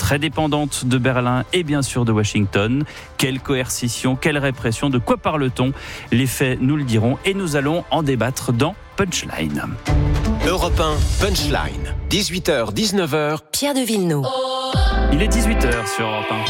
très dépendante de Berlin et bien sûr de Washington. Quelle coercition, quelle répression, de quoi parle-t-on ? Les faits nous le diront et nous allons en débattre dans Punchline. Europe 1, Punchline. 18h, 19h. Pierre de Villeneuve. Il est 18h sur Europe 1.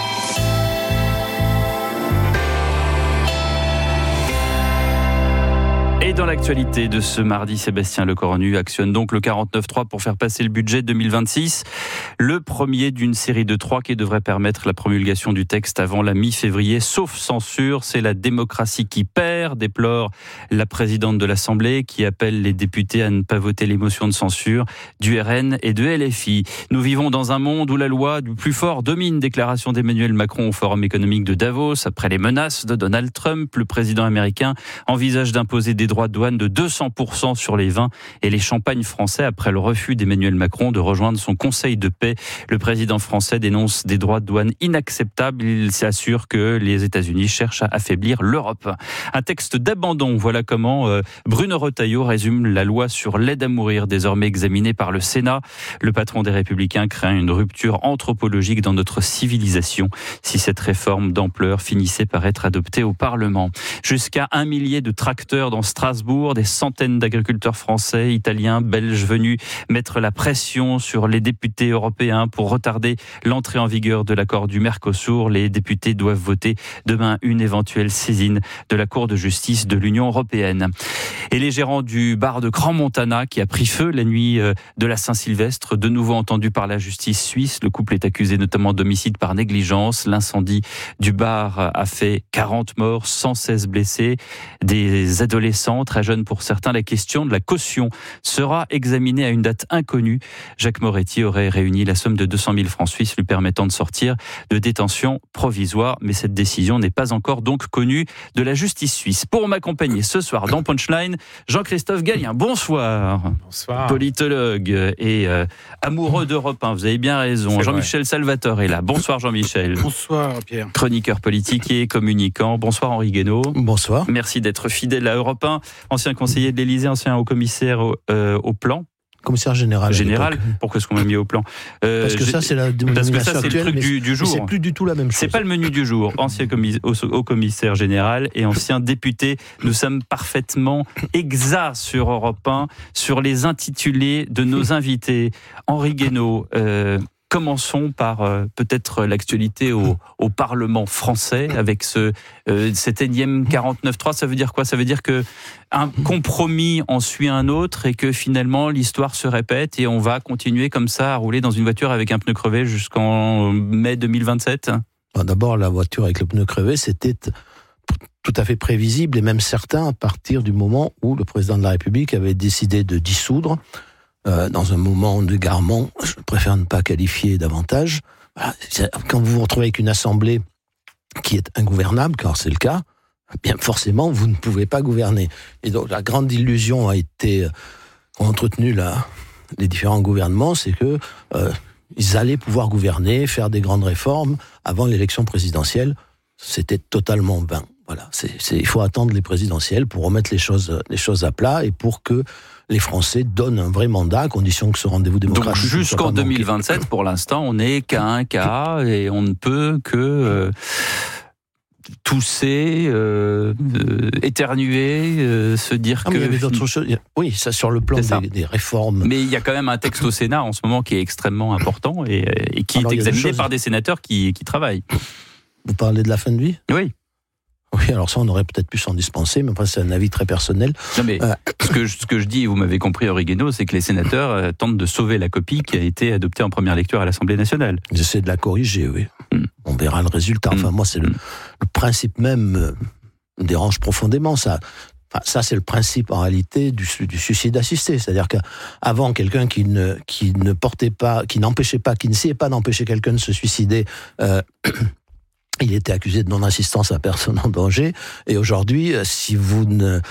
Et dans l'actualité de ce mardi, Sébastien Lecornu actionne donc le 49.3 pour faire passer le budget 2026. Le premier d'une série de 3 qui devrait permettre la promulgation du texte avant la mi-février, sauf censure. C'est la démocratie qui perd, déplore la présidente de l'Assemblée, qui appelle les députés à ne pas voter les motions de censure du RN et de LFI. Nous vivons dans un monde où la loi du plus fort domine. Déclaration d'Emmanuel Macron au Forum économique de Davos. Après les menaces de Donald Trump, le président américain envisage d'imposer des droits de douane de 200% sur les vins et les champagnes français après le refus d'Emmanuel Macron de rejoindre son conseil de paix. Le président français dénonce des droits de douane inacceptables. Il s'assure que les États-Unis cherchent à affaiblir l'Europe. Un texte d'abandon. Voilà comment Bruno Retailleau résume la loi sur l'aide à mourir, désormais examinée par le Sénat. Le patron des Républicains craint une rupture anthropologique dans notre civilisation si cette réforme d'ampleur finissait par être adoptée au Parlement. Jusqu'à 1 millier de tracteurs dans Strasbourg, des centaines d'agriculteurs français, italiens, belges venus mettre la pression sur les députés européens pour retarder l'entrée en vigueur de l'accord du Mercosur. Les députés doivent voter demain une éventuelle saisine de la Cour de justice de l'Union européenne. Et les gérants du bar de Crans-Montana qui a pris feu la nuit de la Saint-Sylvestre, de nouveau entendu par la justice suisse. Le couple est accusé notamment d'homicide par négligence. L'incendie du bar a fait 40 morts, 116 blessés, des adolescents très jeunes pour certains. La question de la caution sera examinée à une date inconnue. Jacques Moretti aurait réuni la somme de 200 000 francs suisses lui permettant de sortir de détention provisoire, mais cette décision n'est pas encore donc connue de la justice suisse. Pour m'accompagner ce soir dans Punchline, Jean-Christophe Gallien. Bonsoir. Bonsoir. Politologue et amoureux d'Europe 1, vous avez bien raison. C'est Jean-Michel vrai. Salvatore est là. Bonsoir Jean-Michel. Bonsoir Pierre. Chroniqueur politique et communicant. Bonsoir Henri Guénaud. Bonsoir. Merci d'être fidèle à Europe 1. Ancien conseiller de l'Élysée, ancien haut-commissaire au plan. Commissaire général. Général, pourquoi est-ce qu'on m'a mis au plan Parce que ça, c'est la dénomination Parce que ça, c'est actuelle, le truc du jour. C'est plus du tout la même chose. C'est pas le menu du jour. Ancien haut-commissaire général et ancien député. Nous sommes parfaitement exacts sur Europe 1, sur les intitulés de nos invités. Henri Guénaud, commençons par peut-être l'actualité au Parlement français avec cet énième 49.3. Ça veut dire quoi ? Ça veut dire que un compromis en suit un autre et que finalement l'histoire se répète et on va continuer comme ça à rouler dans une voiture avec un pneu crevé jusqu'en mai 2027 ? D'abord, la voiture avec le pneu crevé, c'était tout à fait prévisible et même certain à partir du moment où le président de la République avait décidé de dissoudre dans un moment d'égarement, je préfère ne pas qualifier davantage. Voilà, quand vous vous retrouvez avec une assemblée qui est ingouvernable, car c'est le cas, bien forcément, vous ne pouvez pas gouverner. Et donc, la grande illusion a été entretenue les différents gouvernements, c'est que ils allaient pouvoir gouverner, faire des grandes réformes avant l'élection présidentielle. C'était totalement vain. Voilà, il faut attendre les présidentielles pour remettre les choses à plat et pour que les Français donnent un vrai mandat à condition que ce rendez-vous démocratique. Donc jusqu'en 2027, pour l'instant, on n'est qu'à un cas et on ne peut que tousser, éternuer, se dire que... Mais il y avait d'autres choses. Oui, ça sur le plan des réformes. Mais il y a quand même un texte au Sénat en ce moment qui est extrêmement important et qui est examiné par des sénateurs qui travaillent. Vous parlez de la fin de vie ? Oui. Oui, alors ça, on aurait peut-être pu s'en dispenser, mais enfin, c'est un avis très personnel. Non, mais ce que je dis, et vous m'avez compris, Henri Guénaud, c'est que les sénateurs tentent de sauver la copie qui a été adoptée en première lecture à l'Assemblée nationale. J'essaie de la corriger, oui. On verra le résultat. Enfin, moi, c'est le principe même me dérange profondément, ça. Enfin, ça, c'est le principe, en réalité, du suicide assisté. C'est-à-dire qu'avant, quelqu'un qui n'essayait pas d'empêcher quelqu'un de se suicider, il était accusé de non-assistance à personne en danger. Et aujourd'hui, si vous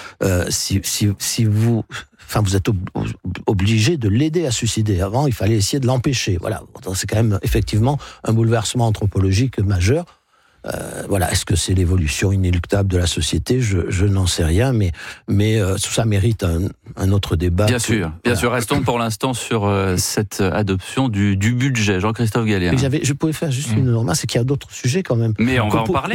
êtes obligé de l'aider à suicider. Avant, il fallait essayer de l'empêcher. Voilà. C'est quand même effectivement un bouleversement anthropologique majeur. Voilà, est-ce que c'est l'évolution inéluctable de la société ? Je n'en sais rien, mais tout ça mérite un autre débat. Bien sûr. Restons pour l'instant sur cette adoption du budget. Jean-Christophe Gallien. Je pouvais faire juste une remarque, c'est qu'il y a d'autres sujets quand même. Mais on va en parler.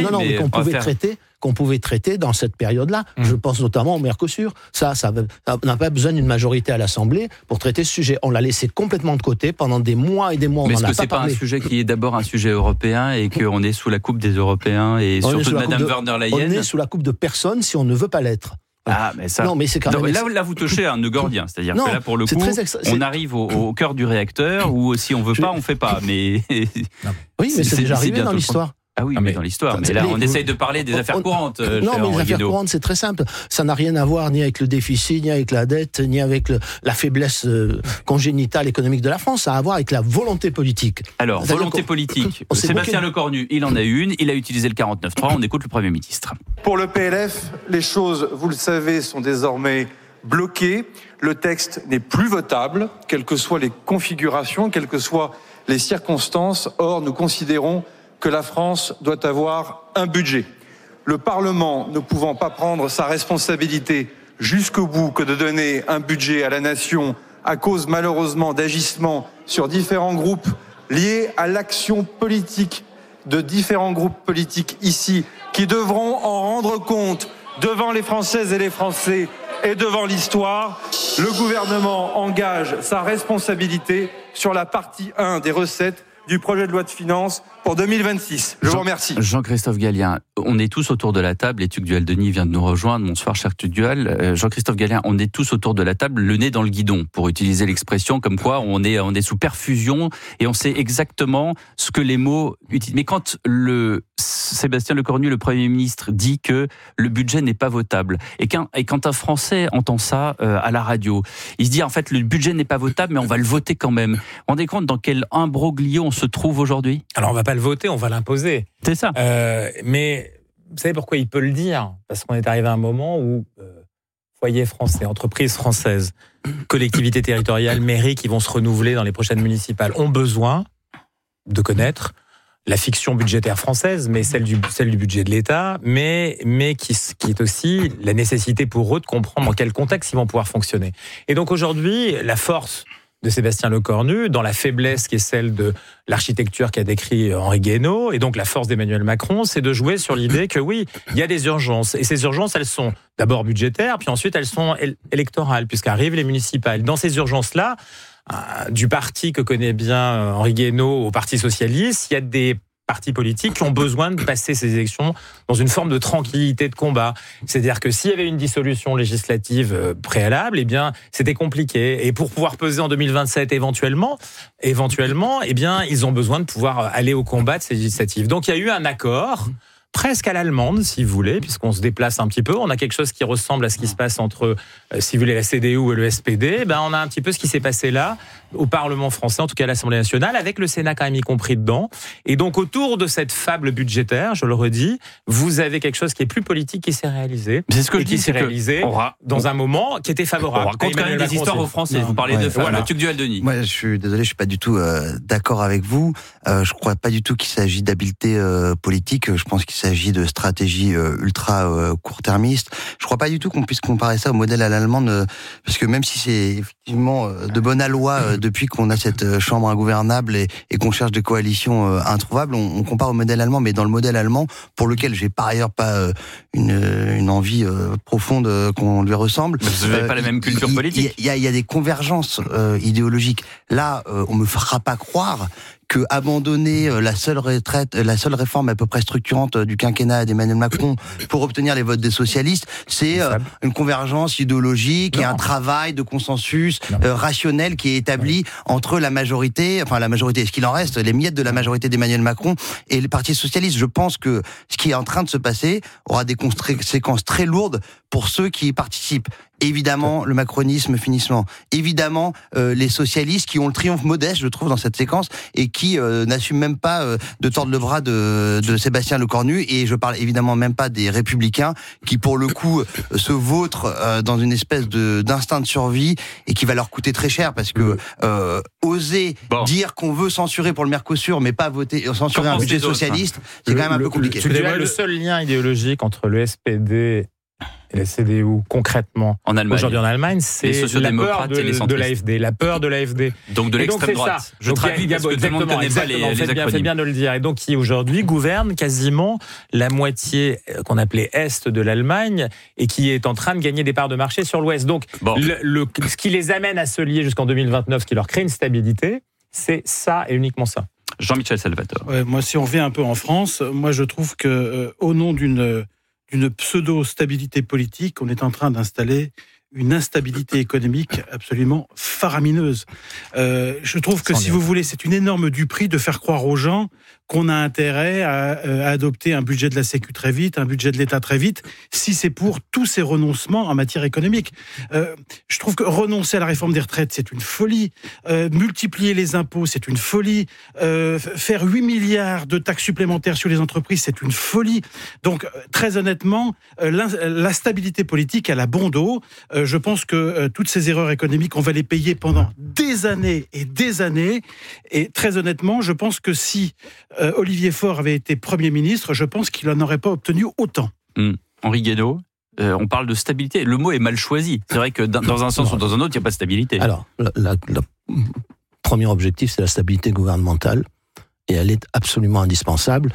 Qu'on pouvait traiter dans cette période-là. Je pense notamment au Mercosur. Ça on n'a pas besoin d'une majorité à l'Assemblée pour traiter ce sujet. On l'a laissé complètement de côté pendant des mois et des mois. Mais est-ce que c'est pas un sujet qui est d'abord un sujet européen et qu'on est sous la coupe des Européens et surtout de Madame von der Leyen ? On est sous la coupe de personne si on ne veut pas l'être. Ah, mais ça. Non, mais c'est quand même. Là, vous touchez à un nœud gordien. C'est-à-dire que là, pour le coup, on arrive au cœur du réacteur où si on veut pas, on fait pas. Mais. Oui, mais c'est déjà arrivé dans l'histoire. Ah oui, mais dans l'histoire. Mais là, on essaye de parler des affaires courantes. Non, mais les affaires courantes, c'est très simple. Ça n'a rien à voir ni avec le déficit, ni avec la dette, ni avec la faiblesse congénitale économique de la France. Ça a à voir avec la volonté politique. Alors, volonté politique. Sébastien Lecornu, il en a une. Il a utilisé le 49.3. On écoute le Premier ministre. Pour le PLF, les choses, vous le savez, sont désormais bloquées. Le texte n'est plus votable, quelles que soient les configurations, quelles que soient les circonstances. Or, nous considérons que la France doit avoir un budget. Le Parlement ne pouvant pas prendre sa responsabilité jusqu'au bout que de donner un budget à la nation à cause malheureusement d'agissements sur différents groupes liés à l'action politique de différents groupes politiques ici qui devront en rendre compte devant les Françaises et les Français et devant l'histoire, le gouvernement engage sa responsabilité sur la partie 1 des recettes du projet de loi de finances pour 2026. Je vous remercie. Jean-Christophe Gallien, on est tous autour de la table, et Tugdual Denis vient de nous rejoindre. Bonsoir, cher Tugdual. Jean-Christophe Gallien, on est tous autour de la table, le nez dans le guidon, pour utiliser l'expression, comme quoi on est sous perfusion et on sait exactement ce que les mots utilisent. Mais quand Sébastien Lecornu, le Premier ministre, dit que le budget n'est pas votable, et quand un Français entend ça à la radio, il se dit en fait le budget n'est pas votable, mais on va le voter quand même. Vous vous rendez compte dans quel imbroglio on se trouve aujourd'hui ? Alors on va pas le voter, on va l'imposer. C'est ça. Mais vous savez pourquoi il peut le dire ? Parce qu'on est arrivé à un moment où foyers français, entreprises françaises, collectivités territoriales, mairies qui vont se renouveler dans les prochaines municipales ont besoin de connaître la fiction budgétaire française, mais celle du budget de l'État, mais qui est aussi la nécessité pour eux de comprendre dans quel contexte ils vont pouvoir fonctionner. Et donc aujourd'hui, la force de Sébastien Lecornu, dans la faiblesse qui est celle de l'architecture qu'a décrit Henri Guénaud, et donc la force d'Emmanuel Macron, c'est de jouer sur l'idée que oui, il y a des urgences. Et ces urgences, elles sont d'abord budgétaires, puis ensuite elles sont électorales, puisqu'arrivent les municipales. Dans ces urgences-là, du parti que connaît bien Henri Guénaud au Parti socialiste, il y a des partis politiques qui ont besoin de passer ces élections dans une forme de tranquillité de combat. C'est-à-dire que s'il y avait une dissolution législative préalable, eh bien, c'était compliqué. Et pour pouvoir peser en 2027 éventuellement, eh bien, ils ont besoin de pouvoir aller au combat de ces législatives. Donc, il y a eu un accord presque à l'allemande, si vous voulez, puisqu'on se déplace un petit peu. On a quelque chose qui ressemble à ce qui se passe entre, si vous voulez, la CDU et le SPD. On a un petit peu ce qui s'est passé là, au Parlement français, en tout cas à l'Assemblée nationale, avec le Sénat quand même y compris dedans. Et donc, autour de cette fable budgétaire, je le redis, vous avez quelque chose qui est plus politique qui s'est réalisé. C'est ce que je dis, c'est réalisé dans un moment qui était favorable. On raconte quand même des histoires aux Français. Vous parlez de femmes. Tugdual Denis. Moi, je suis désolé, je suis pas du tout d'accord avec vous. Je crois pas du tout qu'il s'agit d'habileté politique. Je pense qu'il s'agit de stratégie ultra court-termiste. Je crois pas du tout qu'on puisse comparer ça au modèle à l'allemande, parce que même si c'est effectivement de bonne aloi depuis qu'on a cette chambre ingouvernable et qu'on cherche des coalitions introuvables, on compare au modèle allemand, mais dans le modèle allemand, pour lequel j'ai par ailleurs pas une envie profonde qu'on lui ressemble. Vous n'avez pas la même culture politique. Il y a des convergences idéologiques. Là, on me fera pas croire que abandonner la seule réforme à peu près structurante du quinquennat d'Emmanuel Macron pour obtenir les votes des socialistes, c'est une convergence idéologique et un travail de consensus rationnel qui est établi entre la majorité, ce qu'il en reste, les miettes de la majorité d'Emmanuel Macron et le Parti socialiste. Je pense que ce qui est en train de se passer aura des conséquences très lourdes pour ceux qui y participent. Évidemment, le macronisme finissement. Évidemment, les socialistes qui ont le triomphe modeste, je trouve, dans cette séquence, et qui n'assument même pas de tordre le bras de Sébastien Lecornu. Et je parle évidemment même pas des Républicains qui, pour le coup, se vautrent dans une espèce d'instinct de survie et qui va leur coûter très cher parce que oser dire qu'on veut censurer pour le Mercosur, mais pas censurer un budget socialiste, c'est quand même un peu compliqué. Le seul lien idéologique entre le SPD et la CDU, concrètement, aujourd'hui en Allemagne, c'est la peur de l'AfD. La peur de l'AfD. Donc de l'extrême droite. Je traduis parce que tout le monde ne connaît pas les acronymes. Fait bien de le dire. Et donc qui aujourd'hui gouverne quasiment la moitié qu'on appelait Est de l'Allemagne et qui est en train de gagner des parts de marché sur l'Ouest. Donc ce qui les amène à se lier jusqu'en 2029, ce qui leur crée une stabilité, c'est ça et uniquement ça. Jean-Michel Salvatore. Ouais, moi, si on revient un peu en France, moi je trouve que au nom d'une pseudo-stabilité politique, on est en train d'installer une instabilité économique absolument faramineuse. Je trouve que, si vous voulez, c'est une énorme duperie de faire croire aux gens qu'on a intérêt à adopter un budget de la Sécu très vite, un budget de l'État très vite, si c'est pour tous ces renoncements en matière économique. Je trouve que renoncer à la réforme des retraites, c'est une folie. Multiplier les impôts, c'est une folie. Faire 8 milliards de taxes supplémentaires sur les entreprises, c'est une folie. Donc, très honnêtement, la stabilité politique, elle a bon dos. Je pense que toutes ces erreurs économiques, on va les payer pendant des années et des années. Et très honnêtement, je pense que si Olivier Faure avait été Premier ministre, je pense qu'il n'en aurait pas obtenu autant. Henri Guénaud, on parle de stabilité. Le mot est mal choisi. C'est vrai que dans un sens ou dans un autre, il n'y a pas de stabilité. Alors, le premier objectif, c'est la stabilité gouvernementale. Et elle est absolument indispensable.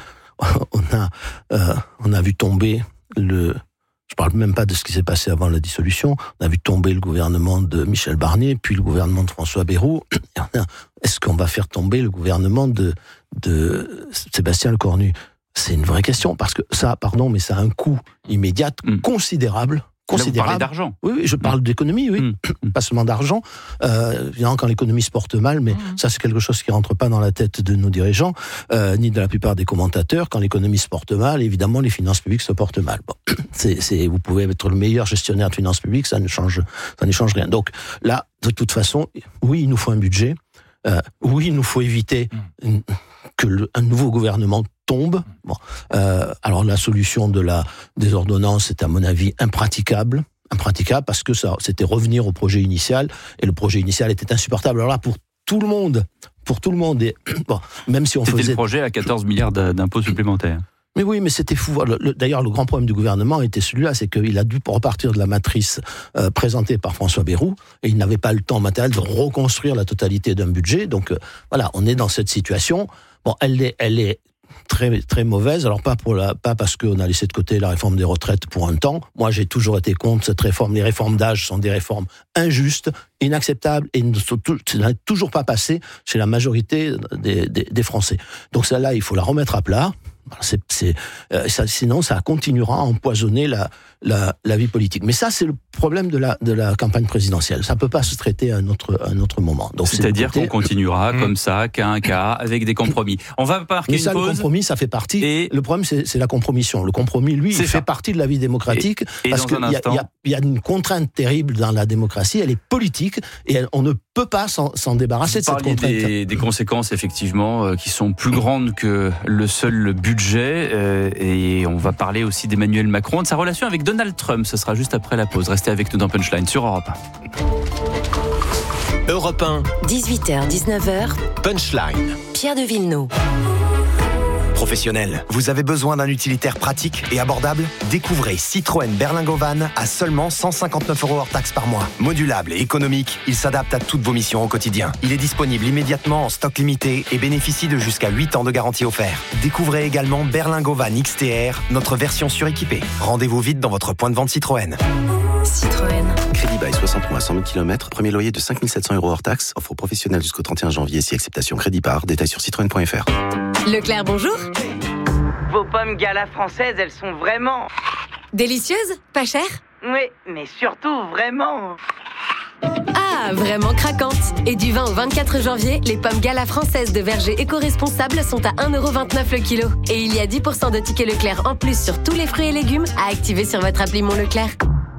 On a vu tomber je parle même pas de ce qui s'est passé avant la dissolution. On a vu tomber le gouvernement de Michel Barnier, puis le gouvernement de François Bayrou. Est-ce qu'on va faire tomber le gouvernement de Sébastien Lecornu ? C'est une vraie question, parce que ça, mais ça a un coût immédiat considérable. Là, vous parlez d'argent. Oui, je parle d'économie, oui. Pas seulement d'argent. Évidemment, quand l'économie se porte mal, mais ça, c'est quelque chose qui rentre pas dans la tête de nos dirigeants, ni de la plupart des commentateurs. Quand l'économie se porte mal, évidemment, les finances publiques se portent mal. Bon, vous pouvez être le meilleur gestionnaire de finances publiques, ça ne change rien. Donc là, de toute façon, oui, il nous faut un budget. Oui, il nous faut éviter un nouveau gouvernement tombe. Bon, alors la solution des ordonnances est à mon avis impraticable parce que ça, c'était revenir au projet initial, et le projet initial était insupportable. Alors là, pour tout le monde, et bon, même si on c'était faisait le projet à 14 milliards d'impôts supplémentaires. Mais oui, mais c'était fou. D'ailleurs, le grand problème du gouvernement était celui-là, c'est qu'il a dû repartir de la matrice présentée par François Bayrou, et il n'avait pas le temps matériel de reconstruire la totalité d'un budget. Donc voilà, on est dans cette situation. Bon, elle est très très mauvaise. Alors pas parce qu'on a laissé de côté la réforme des retraites pour un temps. Moi, j'ai toujours été contre cette réforme. Les réformes d'âge sont des réformes injustes, inacceptables, et ça n'a toujours pas passé chez la majorité des Français. Donc celle-là, il faut la remettre à plat. Sinon, ça continuera à empoisonner la vie politique. Mais ça, c'est le problème de la campagne présidentielle. Ça peut pas se traiter à un autre moment. Donc, c'est-à-dire qu'on continuera comme ça, cas un cas, avec des compromis. On va marquer une pause. Le compromis, ça fait partie. Et le problème, c'est la compromission. Le compromis, lui, il fait partie de la vie démocratique, parce qu'il y a une contrainte terrible dans la démocratie. Elle est politique, et on ne peut pas s'en débarrasser de cette contrainte. Des conséquences, effectivement, qui sont plus grandes que le seul budget. Et on va parler aussi d'Emmanuel Macron, de sa relation avec Donald Trump. Ce sera juste après la pause. Restez avec nous dans Punchline sur Europe 1. Europe 1. 18h, 19h. Punchline. Pierre de Villeneuve. Professionnel, vous avez besoin d'un utilitaire pratique et abordable ? Découvrez Citroën Berlingo Van à seulement 159 € hors taxes par mois. Modulable et économique, il s'adapte à toutes vos missions au quotidien. Il est disponible immédiatement en stock limité et bénéficie de jusqu'à 8 ans de garantie offerte. Découvrez également Berlingo Van XTR, notre version suréquipée. Rendez-vous vite dans votre point de vente Citroën. Citroën. Crédit bail 60 mois, 100 000 km, premier loyer de 5 700 € hors taxes, offre aux professionnels jusqu'au 31 janvier si acceptation crédit par, détail sur citroën.fr. Leclerc, bonjour. Vos pommes Gala françaises, elles sont vraiment... Délicieuses ? Pas chères ? Oui, mais surtout vraiment... Ah, vraiment craquantes. Et du 20 au 24 janvier, les pommes Gala françaises de verger éco-responsables sont à 1,29 € le kilo. Et il y a 10% de tickets Leclerc en plus sur tous les fruits et légumes à activer sur votre appli Mon Leclerc.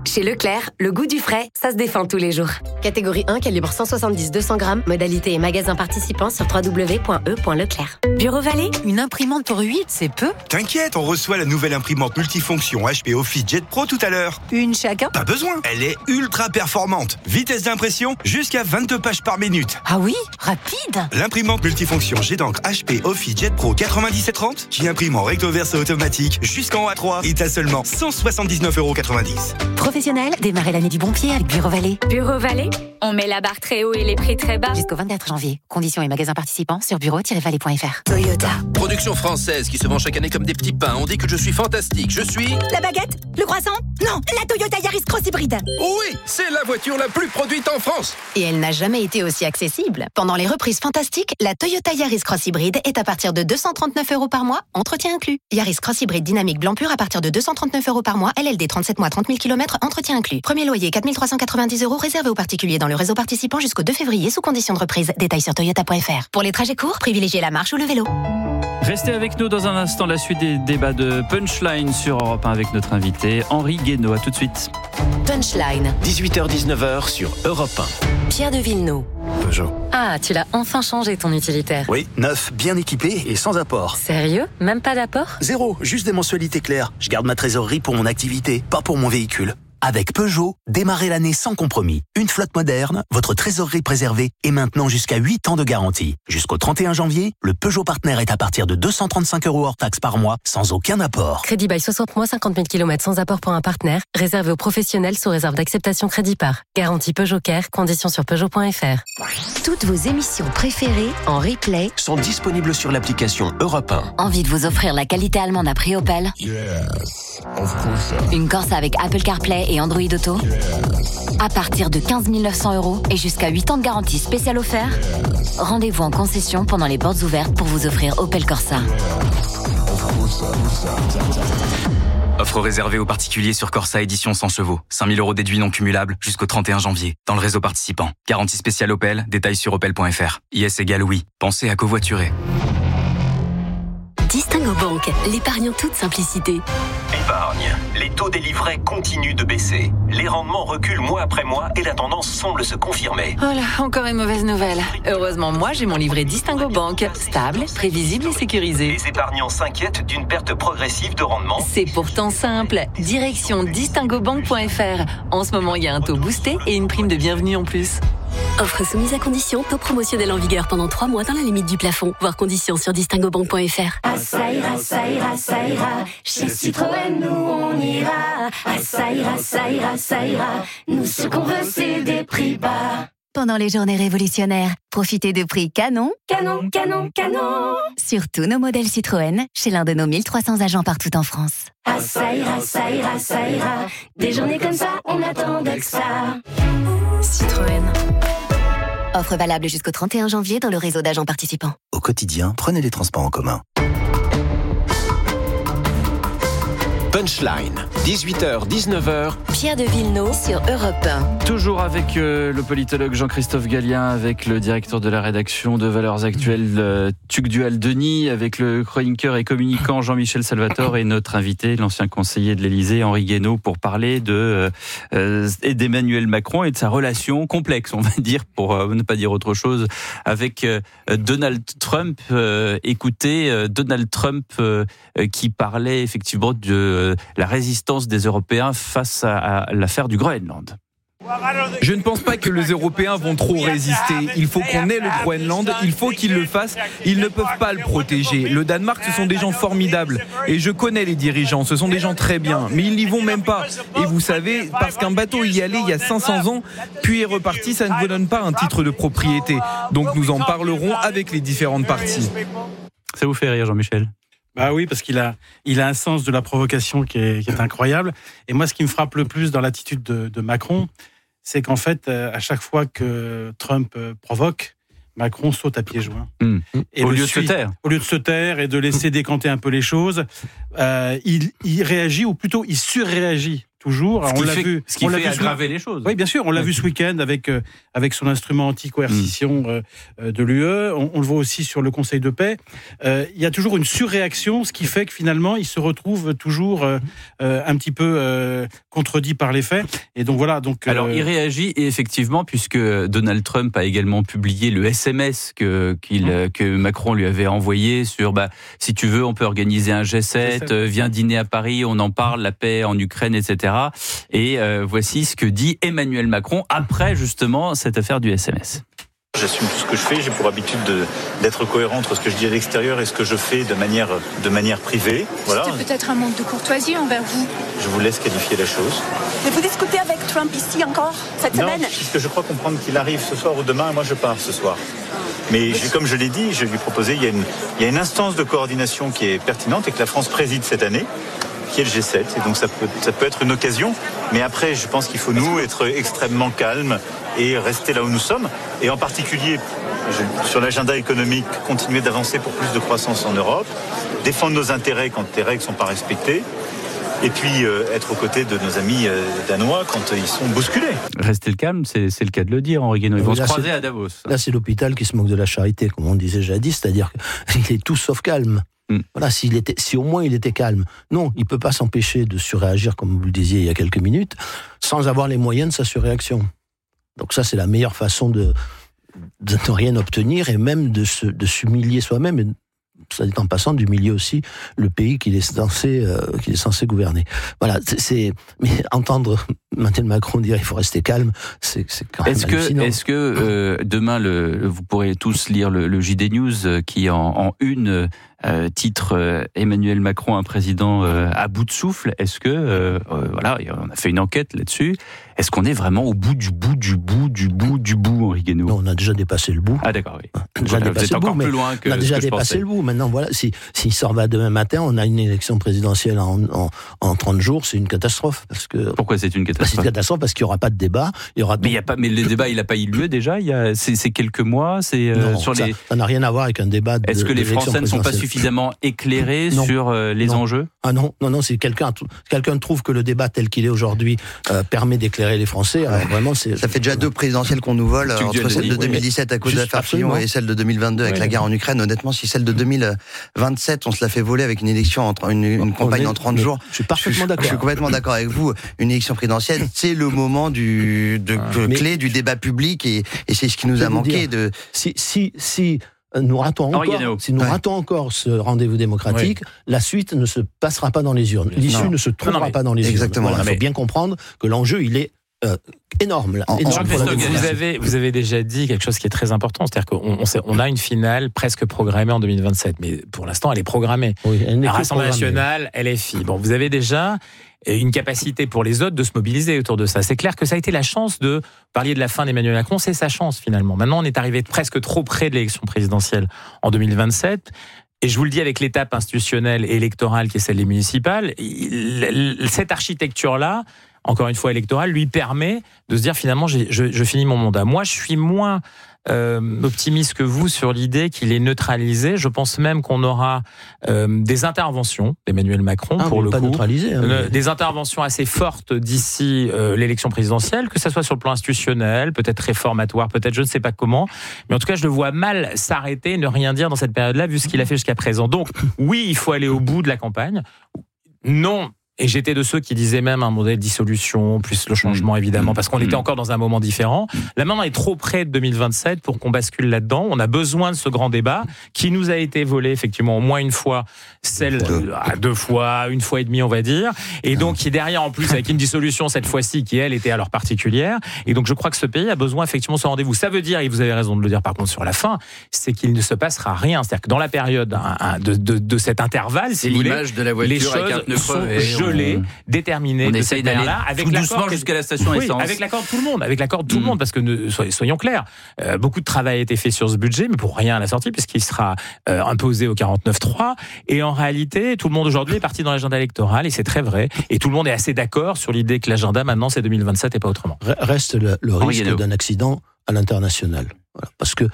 Chez Leclerc, le goût du frais, ça se défend tous les jours. Catégorie 1, calibre 170-200 grammes, modalité et magasin participant sur www.e.leclerc. Bureau Vallée, une imprimante pour 8, c'est peu. T'inquiète, on reçoit la nouvelle imprimante multifonction HP Office Jet Pro tout à l'heure. Une chacun ? Pas besoin, elle est ultra performante. Vitesse d'impression, jusqu'à 22 pages par minute. Ah oui, rapide. L'imprimante multifonction Jet d'encre HP Office Jet Pro 9730 qui imprime en recto verso automatique jusqu'en A3 est à seulement 179,90 €. Professionnel, démarrez l'année du bon pied avec Bureau Vallée. Bureau Vallée, on met la barre très haut et les prix très bas. Jusqu'au 24 janvier. Conditions et magasins participants sur bureau-vallée.fr. Toyota. Production française qui se vend chaque année comme des petits pains. On dit que je suis fantastique. Je suis... La baguette ? Le croissant ? Non, la Toyota Yaris Cross Hybride. Oui, c'est la voiture la plus produite en France. Et elle n'a jamais été aussi accessible. Pendant les reprises fantastiques, la Toyota Yaris Cross Hybride est à partir de 239 € par mois, entretien inclus. Yaris Cross Hybride dynamique blanc pur à partir de 239 € par mois, LLD 37 mois, 30 000 km, entretien inclus. Premier loyer 4 390 € réservé aux particuliers dans le réseau participant jusqu'au 2 février sous condition de reprise. Détails sur toyota.fr. Pour les trajets courts, privilégiez la marche ou le vélo. Restez avec nous dans un instant, la suite des débats de Punchline sur Europe 1 avec notre invité Henri Guénaud. À tout de suite. Punchline. 18h-19h sur Europe 1. Pierre de Villeneuve. Peugeot. Ah, tu l'as enfin changé ton utilitaire. Oui, neuf, bien équipé et sans apport. Sérieux ? Même pas d'apport ? Zéro, juste des mensualités claires. Je garde ma trésorerie pour mon activité, pas pour mon véhicule. Avec Peugeot, démarrez l'année sans compromis. Une flotte moderne, votre trésorerie préservée et maintenant jusqu'à 8 ans de garantie. Jusqu'au 31 janvier, le Peugeot Partner est à partir de 235 € hors taxe par mois, sans aucun apport. Crédit by 60 mois, 50 000 km sans apport pour un partenaire. Réservé aux professionnels sous réserve d'acceptation crédit par. Garantie Peugeot Care, conditions sur Peugeot.fr. Toutes vos émissions préférées en replay Sont disponibles sur l'application Europe 1. Envie de vous offrir la qualité allemande à prix Opel ? Une Corsa avec Apple CarPlay et Android Auto ? À partir de 15 900 € et jusqu'à 8 ans de garantie spéciale offert ? Rendez-vous en concession pendant les portes ouvertes pour vous offrir Opel Corsa. Offre réservée aux particuliers sur Corsa édition 100 chevaux. 5 000 € déduits non cumulables jusqu'au 31 janvier. Dans le réseau participant. Garantie spéciale Opel, détails sur opel.fr. IS égale oui. Pensez à covoiturer. Distingo Banque, l'épargne en toute simplicité. Épargne. Les taux des livrets continuent de baisser. Les rendements reculent mois après mois et la tendance semble se confirmer. Oh là, encore une mauvaise nouvelle. Heureusement, moi, j'ai mon livret Distingo Banque. Stable, prévisible et sécurisé. Les épargnants s'inquiètent d'une perte progressive de rendement. C'est pourtant simple. Direction distingobank.fr. En ce moment, il y a un taux boosté et une prime de bienvenue en plus. Offre soumise à condition, taux promotionnel en vigueur pendant 3 mois dans la limite du plafond. Voir conditions sur distingobank.fr. Ah ça ira, ça ira, ça ira. Chez Citroën, nous on ira. Ah ça ira, ça ira, ça ira. Nous ce qu'on veut c'est des prix bas. Pendant les journées révolutionnaires, profitez de prix canon, Canon, canon, canon. sur tous nos modèles Citroën, chez l'un de nos 1300 agents partout en France. Ah ça ira, ça ira, ça ira. Des journées comme ça, on attendait que ça. Citroën. Offre valable jusqu'au 31 janvier dans le réseau d'agents participants. Au quotidien, prenez les transports en commun. Punchline, 18h-19h. Pierre de Villeneuve sur Europe 1. Toujours avec le politologue Jean-Christophe Gallien, avec le directeur de la rédaction de Valeurs Actuelles, Tugdual Denis, avec le chroniqueur et communicant Jean-Michel Salvatore et notre invité, l'ancien conseiller de l'Élysée, Henri Guénaud, pour parler d'Emmanuel Macron et de sa relation complexe, on va dire, pour ne pas dire autre chose, avec Donald Trump. Écoutez, Donald Trump qui parlait effectivement de la résistance des Européens face à l'affaire du Groenland. Je ne pense pas que les Européens vont trop résister. Il faut qu'on ait le Groenland, il faut qu'ils le fassent. Ils ne peuvent pas le protéger. Le Danemark, ce sont des gens formidables. Et je connais les dirigeants, ce sont des gens très bien. Mais ils n'y vont même pas. Et vous savez, parce qu'un bateau y allait il y a 500 ans, puis est reparti, ça ne vous donne pas un titre de propriété. Donc nous en parlerons avec les différentes parties. Ça vous fait rire, Jean-Michel ? Bah oui, parce qu'il a un sens de la provocation qui est incroyable. Et moi, ce qui me frappe le plus dans l'attitude de Macron, c'est qu'en fait, à chaque fois que Trump provoque, Macron saute à pieds joints. Et au lieu de se taire. Au lieu de se taire et de laisser décanter un peu les choses, il réagit, ou plutôt il surréagit toujours. Ce qui fait aggraver les choses. Oui, bien sûr. On l'a vu ce week-end avec son instrument anti-coercition de l'UE. On le voit aussi sur le Conseil de paix. Il y a toujours une surréaction, ce qui fait que finalement, il se retrouve toujours un petit peu contredit par les faits. Et donc voilà. Alors, il réagit, et effectivement, puisque Donald Trump a également publié le SMS que Macron lui avait envoyé sur si tu veux, on peut organiser un G7, viens dîner à Paris, on en parle, la paix en Ukraine, etc. Et voici ce que dit Emmanuel Macron après justement cette affaire du SMS. J'assume tout ce que je fais, j'ai pour habitude d'être cohérent entre ce que je dis à l'extérieur et ce que je fais de manière privée. Voilà. C'était peut-être un manque de courtoisie envers vous. Je vous laisse qualifier la chose. Mais vous discutez avec Trump ici encore, cette semaine ? Non, puisque je crois comprendre qu'il arrive ce soir ou demain, et moi je pars ce soir. Mais comme je l'ai dit, je lui ai proposé, il y a une instance de coordination qui est pertinente et que la France préside cette année, qui est le G7. Et donc ça peut être une occasion. Mais après, je pense qu'il faut nous être extrêmement calmes et rester là où nous sommes. Et en particulier, sur l'agenda économique, continuer d'avancer pour plus de croissance en Europe, défendre nos intérêts quand les règles ne sont pas respectées. Et puis être aux côtés de nos amis danois quand ils sont bousculés. Rester le calme, c'est le cas de le dire, Henri Guénaud. Ils vont se croiser à Davos. Là, c'est l'hôpital qui se moque de la charité, comme on disait jadis, c'est-à-dire qu'il est tout sauf calme. Voilà, si au moins il était calme. Non, il ne peut pas s'empêcher de surréagir, comme vous le disiez il y a quelques minutes, sans avoir les moyens de sa surréaction. Donc ça, c'est la meilleure façon de ne rien obtenir et même de s'humilier soi-même. Et, ça dit en passant, d'humilier aussi le pays qu'il est censé gouverner. Voilà, mais entendre Emmanuel Macron dire il faut rester calme, c'est quand même hallucinant. Est-ce que demain, vous pourrez tous lire le JD News qui en une titre Emmanuel Macron, un président à bout de souffle. Est-ce que, voilà, on a fait une enquête là-dessus. Est-ce qu'on est vraiment au bout du bout, Henri Guénaud ? Non, on a déjà dépassé le bout. Ah d'accord, oui. Vous êtes encore plus loin que on a déjà dépassé le bout. Maintenant, voilà, s'il sort demain matin, on a une élection présidentielle en 30 jours, c'est une catastrophe. Pourquoi c'est une catastrophe ? C'est une catastrophe parce qu'il n'y aura pas de débat. Mais le débat, il n'a pas eu lieu déjà. C'est quelques mois. Non, ça n'a rien à voir avec un débat. Est-ce que les Français ne sont pas suffisamment éclairés sur les enjeux ? Ah non, si quelqu'un trouve que le débat tel qu'il est aujourd'hui permet d'éclairer les Français, alors vraiment ça fait déjà 2 présidentielles qu'on nous vole, entre celle de 2017 à cause de l'affaire Fillon et celle de 2022 avec la guerre en Ukraine. Honnêtement, si celle de 2027, on se la fait voler avec une élection, une campagne en 30 jours. Je suis parfaitement d'accord. Je suis complètement d'accord avec vous. Une élection présidentielle, c'est le moment clé du débat public et c'est ce qui nous a manqué. Si nous ratons encore ce rendez-vous démocratique, la suite ne se passera pas dans les urnes. L'issue ne se trouvera pas dans les urnes. Exactement. Voilà, il faut bien comprendre que l'enjeu, il est énorme. Vous avez déjà dit quelque chose qui est très important, c'est-à-dire qu'on a une finale presque programmée en 2027, mais pour l'instant, elle est programmée. Oui, la Rassemblement national, LFI. Bon, vous avez déjà une capacité pour les autres de se mobiliser autour de ça. C'est clair que ça a été la chance de parler de la fin d'Emmanuel Macron, c'est sa chance finalement. Maintenant, on est arrivé presque trop près de l'élection présidentielle en 2027. Et je vous le dis avec l'étape institutionnelle et électorale qui est celle des municipales, cette architecture-là, encore une fois électorale, lui permet de se dire finalement je finis mon mandat. Moi, je suis moins optimiste que vous sur l'idée qu'il est neutralisé. Je pense même qu'on aura des interventions d'Emmanuel Macron pour le coup, neutralisé, des interventions assez fortes d'ici l'élection présidentielle, que ça soit sur le plan institutionnel, peut-être réformatoire, peut-être je ne sais pas comment, mais en tout cas je le vois mal s'arrêter, ne rien dire dans cette période-là vu ce qu'il a fait jusqu'à présent. Donc oui, il faut aller au bout de la campagne. Non. Et j'étais de ceux qui disaient même un modèle de dissolution, plus le changement évidemment, parce qu'on était encore dans un moment différent. Là maintenant, on est trop près de 2027 pour qu'on bascule là-dedans. On a besoin de ce grand débat qui nous a été volé effectivement au moins une fois, deux fois, une fois et demie on va dire. Et donc qui derrière en plus avec une dissolution cette fois-ci qui elle était alors particulière. Et donc je crois que ce pays a besoin effectivement de ce rendez-vous. Ça veut dire, et vous avez raison de le dire par contre sur la fin, c'est qu'il ne se passera rien. C'est-à-dire que dans la période de cet intervalle, c'est l'image de la voiture les choses sont déterminé. On essaye d'aller tout doucement jusqu'à la station essence. Avec l'accord de tout le monde, parce que soyons clairs, beaucoup de travail a été fait sur ce budget, mais pour rien à la sortie, puisqu'il sera imposé au 49.3. Et en réalité, tout le monde aujourd'hui est parti dans l'agenda électoral, et c'est très vrai. Et tout le monde est assez d'accord sur l'idée que l'agenda maintenant c'est 2027 et pas autrement. Reste le risque d'un accident à l'international. Voilà, parce que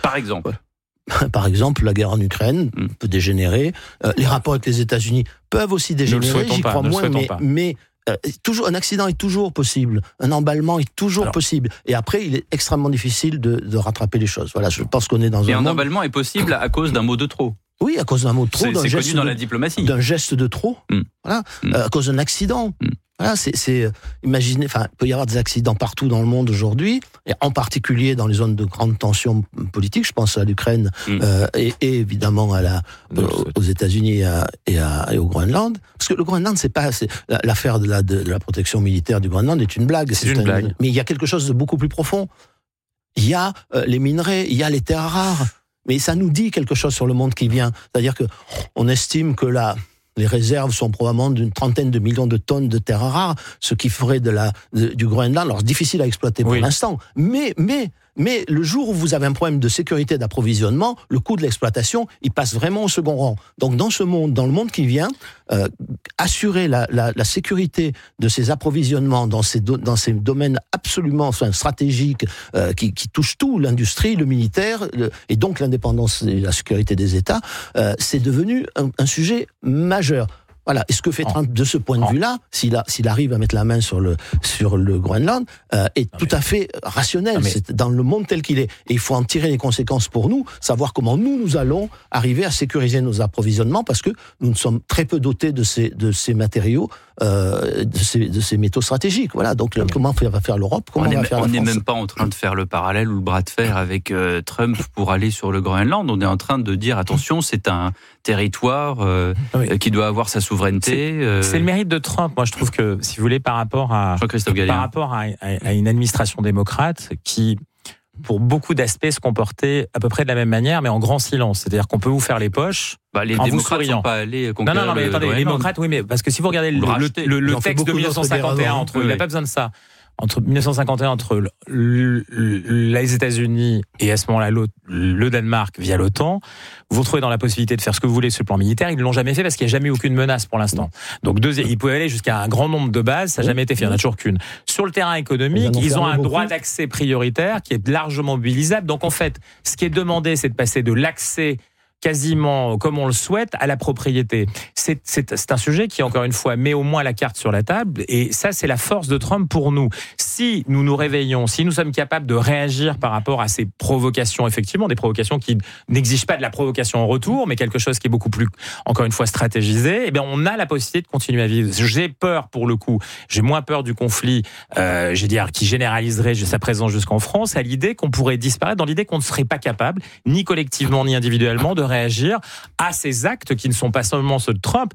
par exemple, la guerre en Ukraine peut dégénérer. Les rapports avec les États-Unis peuvent aussi dégénérer, j'y crois moins, mais toujours, un accident est toujours possible, un emballement est toujours possible. Et après, il est extrêmement difficile de rattraper les choses. Voilà, je pense qu'on est dans un emballement est possible à cause d'un mot de trop. Oui, à cause d'un mot de trop, c'est connu dans la diplomatie. D'un geste de trop, voilà, à cause d'un accident. Voilà, imaginez, il peut y avoir des accidents partout dans le monde aujourd'hui, et en particulier dans les zones de grande tension politique. Je pense à l'Ukraine et évidemment aux États-Unis et au Groenland. Parce que le Groenland, l'affaire de la protection militaire du Groenland est une blague. C'est une blague. Mais il y a quelque chose de beaucoup plus profond. Il y a les minerais, il y a les terres rares. Mais ça nous dit quelque chose sur le monde qui vient. C'est-à-dire que on estime que les réserves sont probablement d'une 30aine de millions de tonnes de terres rares, ce qui ferait du Groenland, alors difficile à exploiter pour l'instant. Mais le jour où vous avez un problème de sécurité d'approvisionnement, le coût de l'exploitation, il passe vraiment au second rang. Donc dans le monde qui vient, assurer la sécurité de ces approvisionnements dans ces domaines absolument stratégiques qui touchent tout, l'industrie, le militaire, et donc l'indépendance et la sécurité des États, c'est devenu un sujet majeur. Voilà. Et ce que fait Trump de ce point de vue-là, s'il arrive à mettre la main sur le Groenland, est tout à fait rationnel. C'est dans le monde tel qu'il est. Et il faut en tirer les conséquences pour nous, savoir comment nous allons arriver à sécuriser nos approvisionnements, parce que nous sommes très peu dotés de ces matériaux, de ces métaux stratégiques. Voilà. Donc comment va faire l'Europe, comment va faire la France? On n'est même pas en train de faire le parallèle ou le bras de fer avec Trump pour aller sur le Groenland. On est en train de dire attention, c'est un territoire qui doit avoir sa souveraineté. C'est le mérite de Trump. Moi, je trouve que, si vous voulez, par rapport à une administration démocrate qui, pour beaucoup d'aspects, se comportait à peu près de la même manière, mais en grand silence. C'est-à-dire qu'on peut vous faire les poches. Les démocrates ne sont pas allés conquérir. Non, mais attendez, les démocrates, oui, mais parce que si vous regardez le texte de 1951, il n'y a pas besoin de ça. Entre 1951, entre les États-Unis et à ce moment-là le Danemark via l'OTAN, vous vous retrouvez dans la possibilité de faire ce que vous voulez sur le plan militaire. Ils ne l'ont jamais fait parce qu'il n'y a jamais eu aucune menace pour l'instant. Donc ils pouvaient aller jusqu'à un grand nombre de bases, ça n'a jamais été fait, il n'y en a toujours qu'une. Sur le terrain économique, ils ont un droit d'accès prioritaire qui est largement mobilisable. Donc en fait, ce qui est demandé, c'est de passer de l'accès quasiment comme on le souhaite à la propriété. C'est un sujet qui, encore une fois, met au moins la carte sur la table, et ça, c'est la force de Trump pour nous. Si nous nous réveillons, si nous sommes capables de réagir par rapport à ces provocations, effectivement, des provocations qui n'exigent pas de la provocation en retour, mais quelque chose qui est beaucoup plus, encore une fois, stratégisé, eh bien, on a la possibilité de continuer à vivre. J'ai peur, pour le coup, j'ai moins peur du conflit, qui généraliserait sa présence jusqu'en France, à l'idée qu'on pourrait disparaître, dans l'idée qu'on ne serait pas capable, ni collectivement, ni individuellement, de réagir à ces actes qui ne sont pas seulement ceux de Trump.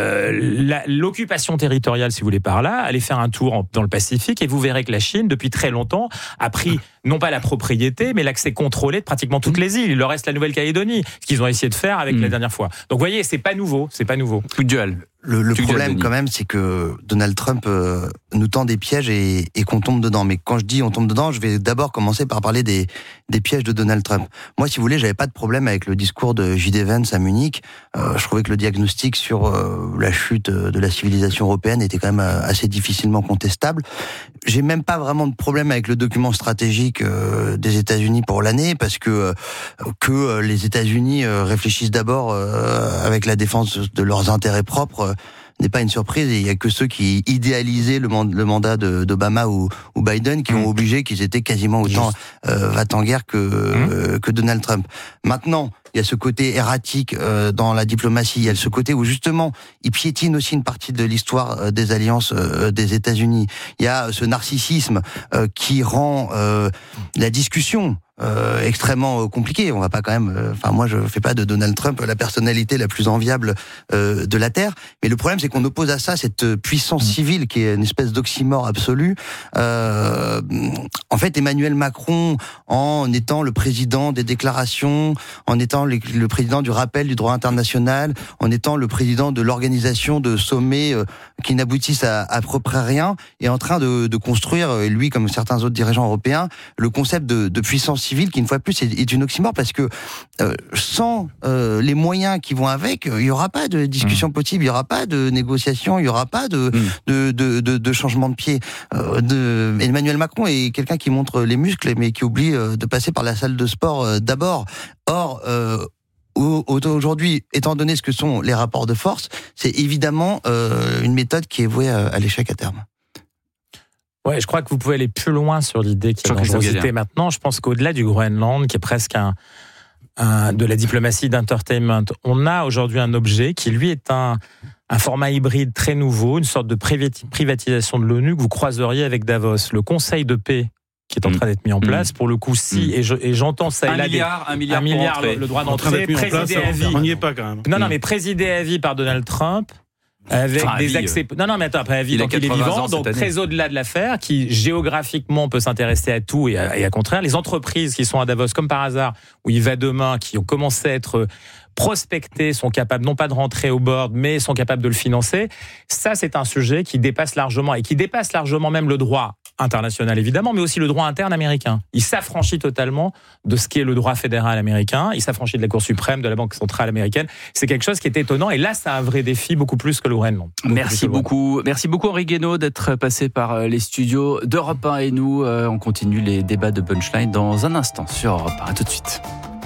L'occupation territoriale, si vous voulez, par là, allez faire un tour dans le Pacifique et vous verrez que la Chine, depuis très longtemps, a pris non pas la propriété, mais l'accès contrôlé de pratiquement toutes les îles. Il leur reste la Nouvelle-Calédonie, ce qu'ils ont essayé de faire avec la dernière fois. Donc vous voyez, c'est pas nouveau. Coup de duel. Le problème quand même, c'est que Donald Trump nous tend des pièges et qu'on tombe dedans. Mais quand je dis on tombe dedans, je vais d'abord commencer par parler des pièges de Donald Trump. Moi, si vous voulez, j'avais pas de problème avec le discours de J.D. Vance à Munich. Je trouvais que le diagnostic sur la chute de la civilisation européenne était quand même assez difficilement contestable. J'ai même pas vraiment de problème avec le document stratégique des États-Unis pour l'année, parce que les États-Unis réfléchissent d'abord avec la défense de leurs intérêts propres n'est pas une surprise. Il y a que ceux qui idéalisaient le mandat d'Obama ou Biden qui ont obligé qu'ils étaient quasiment autant va-t-en-guerre que Donald Trump. Maintenant, il y a ce côté erratique dans la diplomatie. Il y a ce côté où justement il piétine aussi une partie de l'histoire des alliances des États-Unis. Il y a ce narcissisme qui rend la discussion extrêmement compliqué. On va pas quand même. Moi, je fais pas de Donald Trump la personnalité la plus enviable de la terre. Mais le problème, c'est qu'on oppose à ça cette puissance civile qui est une espèce d'oxymore absolu. En fait, Emmanuel Macron, en étant le président des déclarations, en étant le président du rappel du droit international, en étant le président de l'organisation de sommets qui n'aboutissent à peu près rien, est en train de construire, lui comme certains autres dirigeants européens, le concept de puissance civile qui, une fois de plus, est une oxymore, parce que sans les moyens qui vont avec, il n'y aura pas de discussion possible, il n'y aura pas de négociation, il n'y aura pas de changement de pied. Emmanuel Macron est quelqu'un qui montre les muscles, mais qui oublie de passer par la salle de sport d'abord. Or, Aujourd'hui, étant donné ce que sont les rapports de force, c'est évidemment une méthode qui est vouée à l'échec à terme. Ouais, je crois que vous pouvez aller plus loin sur l'idée qu'il y a dangerosité maintenant. Je pense qu'au-delà du Groenland, qui est presque de la diplomatie d'entertainment, on a aujourd'hui un objet qui, lui, est un format hybride très nouveau, une sorte de privatisation de l'ONU que vous croiseriez avec Davos. Le Conseil de paix qui est en train d'être mis en place, pour le coup, et j'entends ça. Un milliard, le droit d'entrée, présidé à vie. On n'y est pas quand même. Non, mais présidé à vie par Donald Trump. Avec des accès. Non, mais attends, après, à vie, donc il est vivant, donc très au-delà de l'affaire, qui géographiquement peut s'intéresser à tout et à contraire. Les entreprises qui sont à Davos, comme par hasard, où il va demain, qui ont commencé à être prospectées, sont capables non pas de rentrer au board, mais sont capables de le financer. Ça, c'est un sujet qui dépasse largement, et qui dépasse largement même le droit international, évidemment, mais aussi le droit interne américain. Il s'affranchit totalement de ce qui est le droit fédéral américain. Il s'affranchit de la Cour suprême, de la Banque centrale américaine. C'est quelque chose qui est étonnant. Et là, c'est un vrai défi, beaucoup plus que le Groenland. Merci beaucoup, Henri Guénaud, d'être passé par les studios d'Europe 1 et nous. On continue les débats de Punchline dans un instant sur Europe 1. À tout de suite.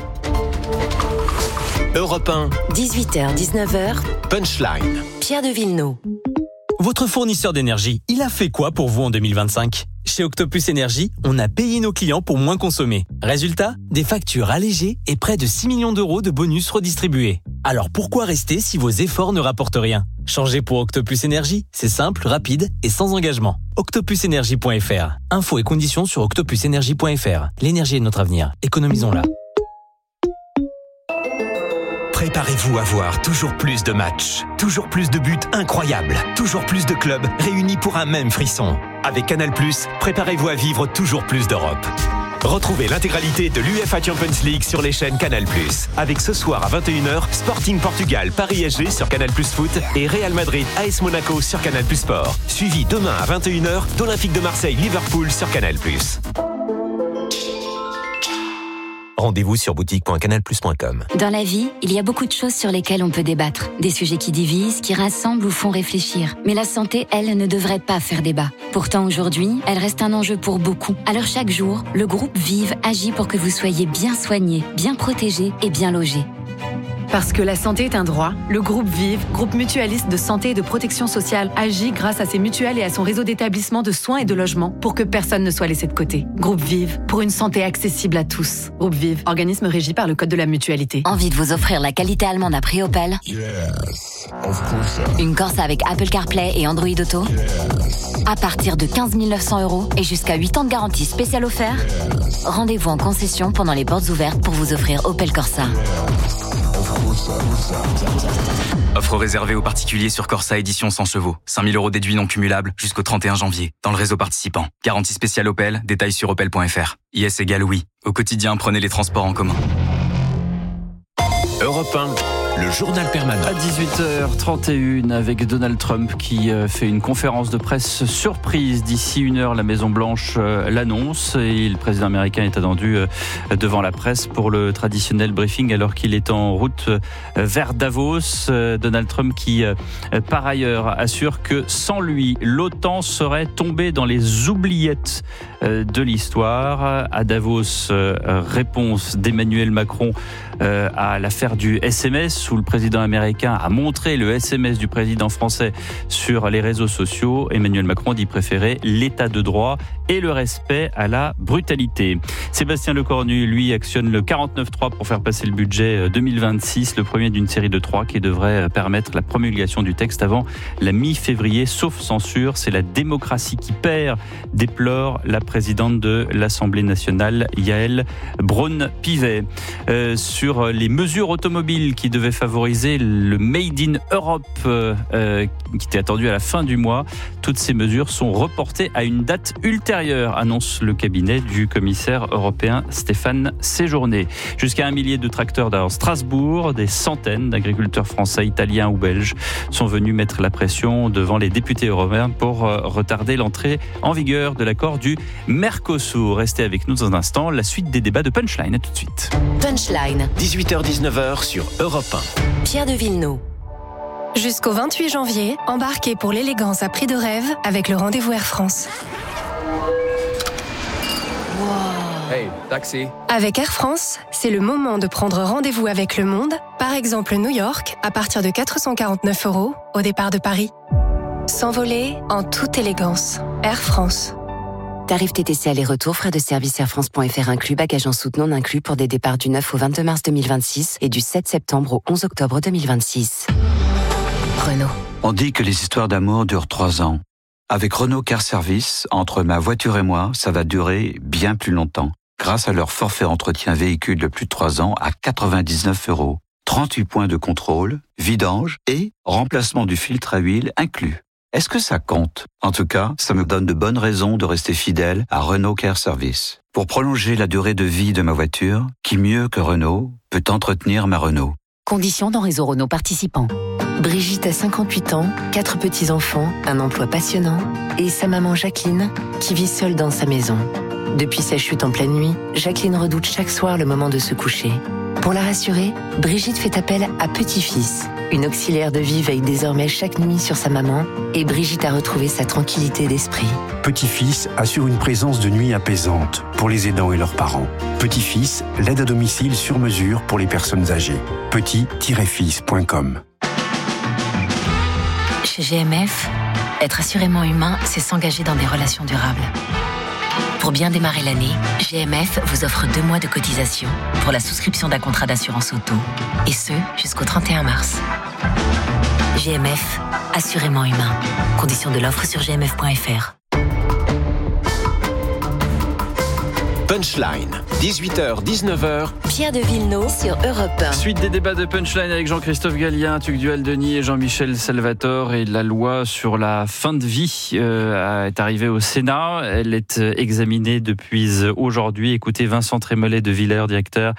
Europe 1, 18h, 19h, Punchline. Pierre de Villeneuve. Votre fournisseur d'énergie, il a fait quoi pour vous en 2025 ? Chez Octopus Énergie, on a payé nos clients pour moins consommer. Résultat, des factures allégées et près de 6 millions d'euros de bonus redistribués. Alors pourquoi rester si vos efforts ne rapportent rien ? Changez pour Octopus Énergie, c'est simple, rapide et sans engagement. octopusenergie.fr. Infos et conditions sur octopusenergie.fr. L'énergie est notre avenir, économisons-la. Préparez-vous à voir toujours plus de matchs, toujours plus de buts incroyables, toujours plus de clubs réunis pour un même frisson. Avec Canal+, préparez-vous à vivre toujours plus d'Europe. Retrouvez l'intégralité de l'UEFA Champions League sur les chaînes Canal+. Avec ce soir à 21h, Sporting Portugal, Paris SG sur Canal+ Foot et Real Madrid AS Monaco sur Canal+ Sport. Suivi demain à 21h d'Olympique de Marseille Liverpool sur Canal+. Rendez-vous sur boutique.canalplus.com. Dans la vie, il y a beaucoup de choses sur lesquelles on peut débattre. Des sujets qui divisent, qui rassemblent ou font réfléchir. Mais la santé, elle, ne devrait pas faire débat. Pourtant, aujourd'hui, elle reste un enjeu pour beaucoup. Alors chaque jour, le groupe Vive agit pour que vous soyez bien soignés, bien protégés et bien logés. Parce que la santé est un droit, le groupe Vive, groupe mutualiste de santé et de protection sociale, agit grâce à ses mutuelles et à son réseau d'établissements de soins et de logement pour que personne ne soit laissé de côté. Groupe Vive, pour une santé accessible à tous. Groupe Vive, organisme régi par le Code de la mutualité. Envie de vous offrir la qualité allemande à prix Opel ? Une Corsa avec Apple CarPlay et Android Auto ? À partir de 15 900 € et jusqu'à 8 ans de garantie spéciale offert ? Rendez-vous en concession pendant les portes ouvertes pour vous offrir Opel Corsa. Offre réservée aux particuliers sur Corsa édition 100 chevaux. 5 000 € déduits non cumulables jusqu'au 31 janvier. Dans le réseau participant. Garantie spéciale Opel, détails sur opel.fr. IS égale oui. Au quotidien, prenez les transports en commun. Europe 1, le journal permanent. À 18h31 avec Donald Trump qui fait une conférence de presse surprise. D'ici 1 heure, la Maison-Blanche l'annonce et le président américain est attendu devant la presse pour le traditionnel briefing alors qu'il est en route vers Davos. Donald Trump qui, par ailleurs, assure que sans lui, l'OTAN serait tombée dans les oubliettes de l'histoire. À Davos, réponse d'Emmanuel Macron à l'affaire du SMS où le président américain a montré le SMS du président français sur les réseaux sociaux. Emmanuel Macron dit préférer l'état de droit et le respect à la brutalité. Sébastien Lecornu, lui, actionne le 49.3 pour faire passer le budget 2026, le premier d'une série de 3 qui devrait permettre la promulgation du texte avant la mi-février, sauf censure. C'est la démocratie qui perd, déplore la présidente de l'Assemblée nationale, Yaël Braun-Pivet. Sur les mesures automobiles qui devaient favoriser le Made in Europe qui était attendu à la fin du mois. Toutes ces mesures sont reportées à une date ultérieure, annonce le cabinet du commissaire européen Stéphane Séjourné. Jusqu'à 1 millier de tracteurs dans Strasbourg, des centaines d'agriculteurs français, italiens ou belges sont venus mettre la pression devant les députés européens pour retarder l'entrée en vigueur de l'accord du Mercosur. Restez avec nous dans un instant, la suite des débats de Punchline. À tout de suite. Punchline. 18h-19h sur Europe 1. Pierre de Villeneuve. Jusqu'au 28 janvier, embarquez pour l'élégance à prix de rêve avec le rendez-vous Air France. Hey, taxi. Avec Air France, c'est le moment de prendre rendez-vous avec le monde, par exemple New York, à partir de 449 € au départ de Paris. S'envoler en toute élégance. Air France. Tarif TTC aller-retour, frais de service airfrance.fr inclus, bagages en soute non inclus pour des départs du 9 au 22 mars 2026 et du 7 septembre au 11 octobre 2026. Renault. On dit que les histoires d'amour durent 3 ans. Avec Renault Car Service, entre ma voiture et moi, ça va durer bien plus longtemps. Grâce à leur forfait entretien véhicule de plus de 3 ans à 99 €. 38 points de contrôle, vidange et remplacement du filtre à huile inclus. Est-ce que ça compte ? En tout cas, ça me donne de bonnes raisons de rester fidèle à Renault Car Service. Pour prolonger la durée de vie de ma voiture, qui mieux que Renault peut entretenir ma Renault ? Conditions dans réseau Renault participant. Brigitte a 58 ans, 4 petits-enfants, un emploi passionnant et sa maman Jacqueline qui vit seule dans sa maison. Depuis sa chute en pleine nuit, Jacqueline redoute chaque soir le moment de se coucher. Pour la rassurer, Brigitte fait appel à Petit-Fils. Une auxiliaire de vie veille désormais chaque nuit sur sa maman et Brigitte a retrouvé sa tranquillité d'esprit. Petit-Fils assure une présence de nuit apaisante pour les aidants et leurs parents. Petit-Fils, l'aide à domicile sur mesure pour les personnes âgées. petit-fils.com. Chez GMF, être assurément humain, c'est s'engager dans des relations durables. Pour bien démarrer l'année, GMF vous offre 2 mois de cotisation pour la souscription d'un contrat d'assurance auto. Et ce, jusqu'au 31 mars. GMF, assurément humain. Conditions de l'offre sur gmf.fr. Punchline, 18h, 19h. Pierre de Villeneuve sur Europe 1. Suite des débats de Punchline avec Jean-Christophe Gallien, Tugdual Denis et Jean-Michel Salvatore. Et la loi sur la fin de vie est arrivée au Sénat. Elle est examinée depuis aujourd'hui. Écoutez Vincent Trémollet de Villers, directeur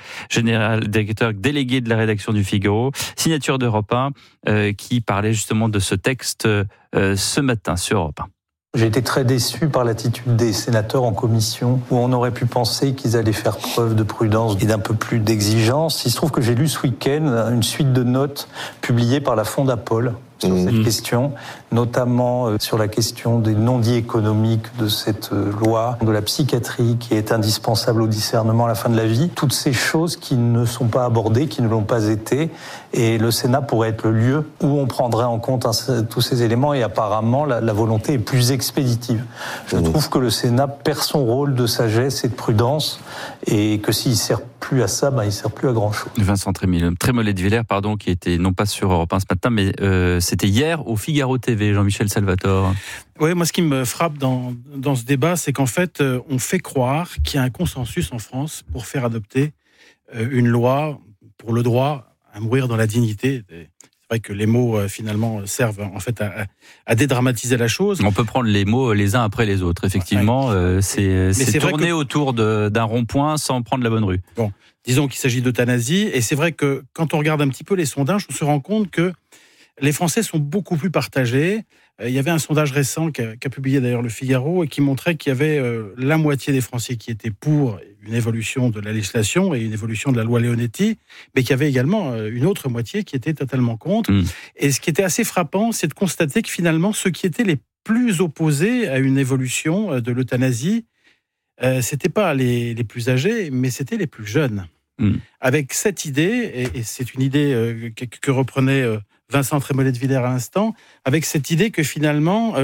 délégué de la rédaction du Figaro, signature d'Europe 1, qui parlait justement de ce texte ce matin sur Europe 1. J'ai été très déçu par l'attitude des sénateurs en commission, où on aurait pu penser qu'ils allaient faire preuve de prudence et d'un peu plus d'exigence. Il se trouve que j'ai lu ce week-end une suite de notes publiées par la Fondapol sur cette question, notamment sur la question des non-dits économiques de cette loi, de la psychiatrie qui est indispensable au discernement à la fin de la vie. Toutes ces choses qui ne sont pas abordées, qui ne l'ont pas été, et le Sénat pourrait être le lieu où on prendrait en compte tous ces éléments, et apparemment la volonté est plus expéditive. Je trouve que le Sénat perd son rôle de sagesse et de prudence, et que s'il ne sert plus à ça, il ne sert plus à grand-chose. Vincent Trémollet de Villers, qui était non pas sur Europe 1 ce matin, mais c'était hier au Figaro TV, Jean-Michel Salvatore. Oui, moi ce qui me frappe dans ce débat, c'est qu'en fait, on fait croire qu'il y a un consensus en France pour faire adopter une loi pour le droit à mourir dans la dignité. C'est vrai que les mots, finalement, servent en fait à dédramatiser la chose. On peut prendre les mots les uns après les autres. Effectivement, c'est tourner autour d'un rond-point sans prendre la bonne rue. Bon, disons qu'il s'agit d'euthanasie. Et c'est vrai que quand on regarde un petit peu les sondages, on se rend compte que les Français sont beaucoup plus partagés. Il y avait un sondage récent qu'a publié d'ailleurs le Figaro et qui montrait qu'il y avait la moitié des Français qui étaient pour une évolution de la législation et une évolution de la loi Leonetti, mais qu'il y avait également une autre moitié qui était totalement contre. Et ce qui était assez frappant, c'est de constater que finalement, ceux qui étaient les plus opposés à une évolution de l'euthanasie, c'était pas les plus âgés, mais c'était les plus jeunes. Avec cette idée, et c'est une idée que reprenait Vincent Trémollet de Villers à l'instant, avec cette idée que finalement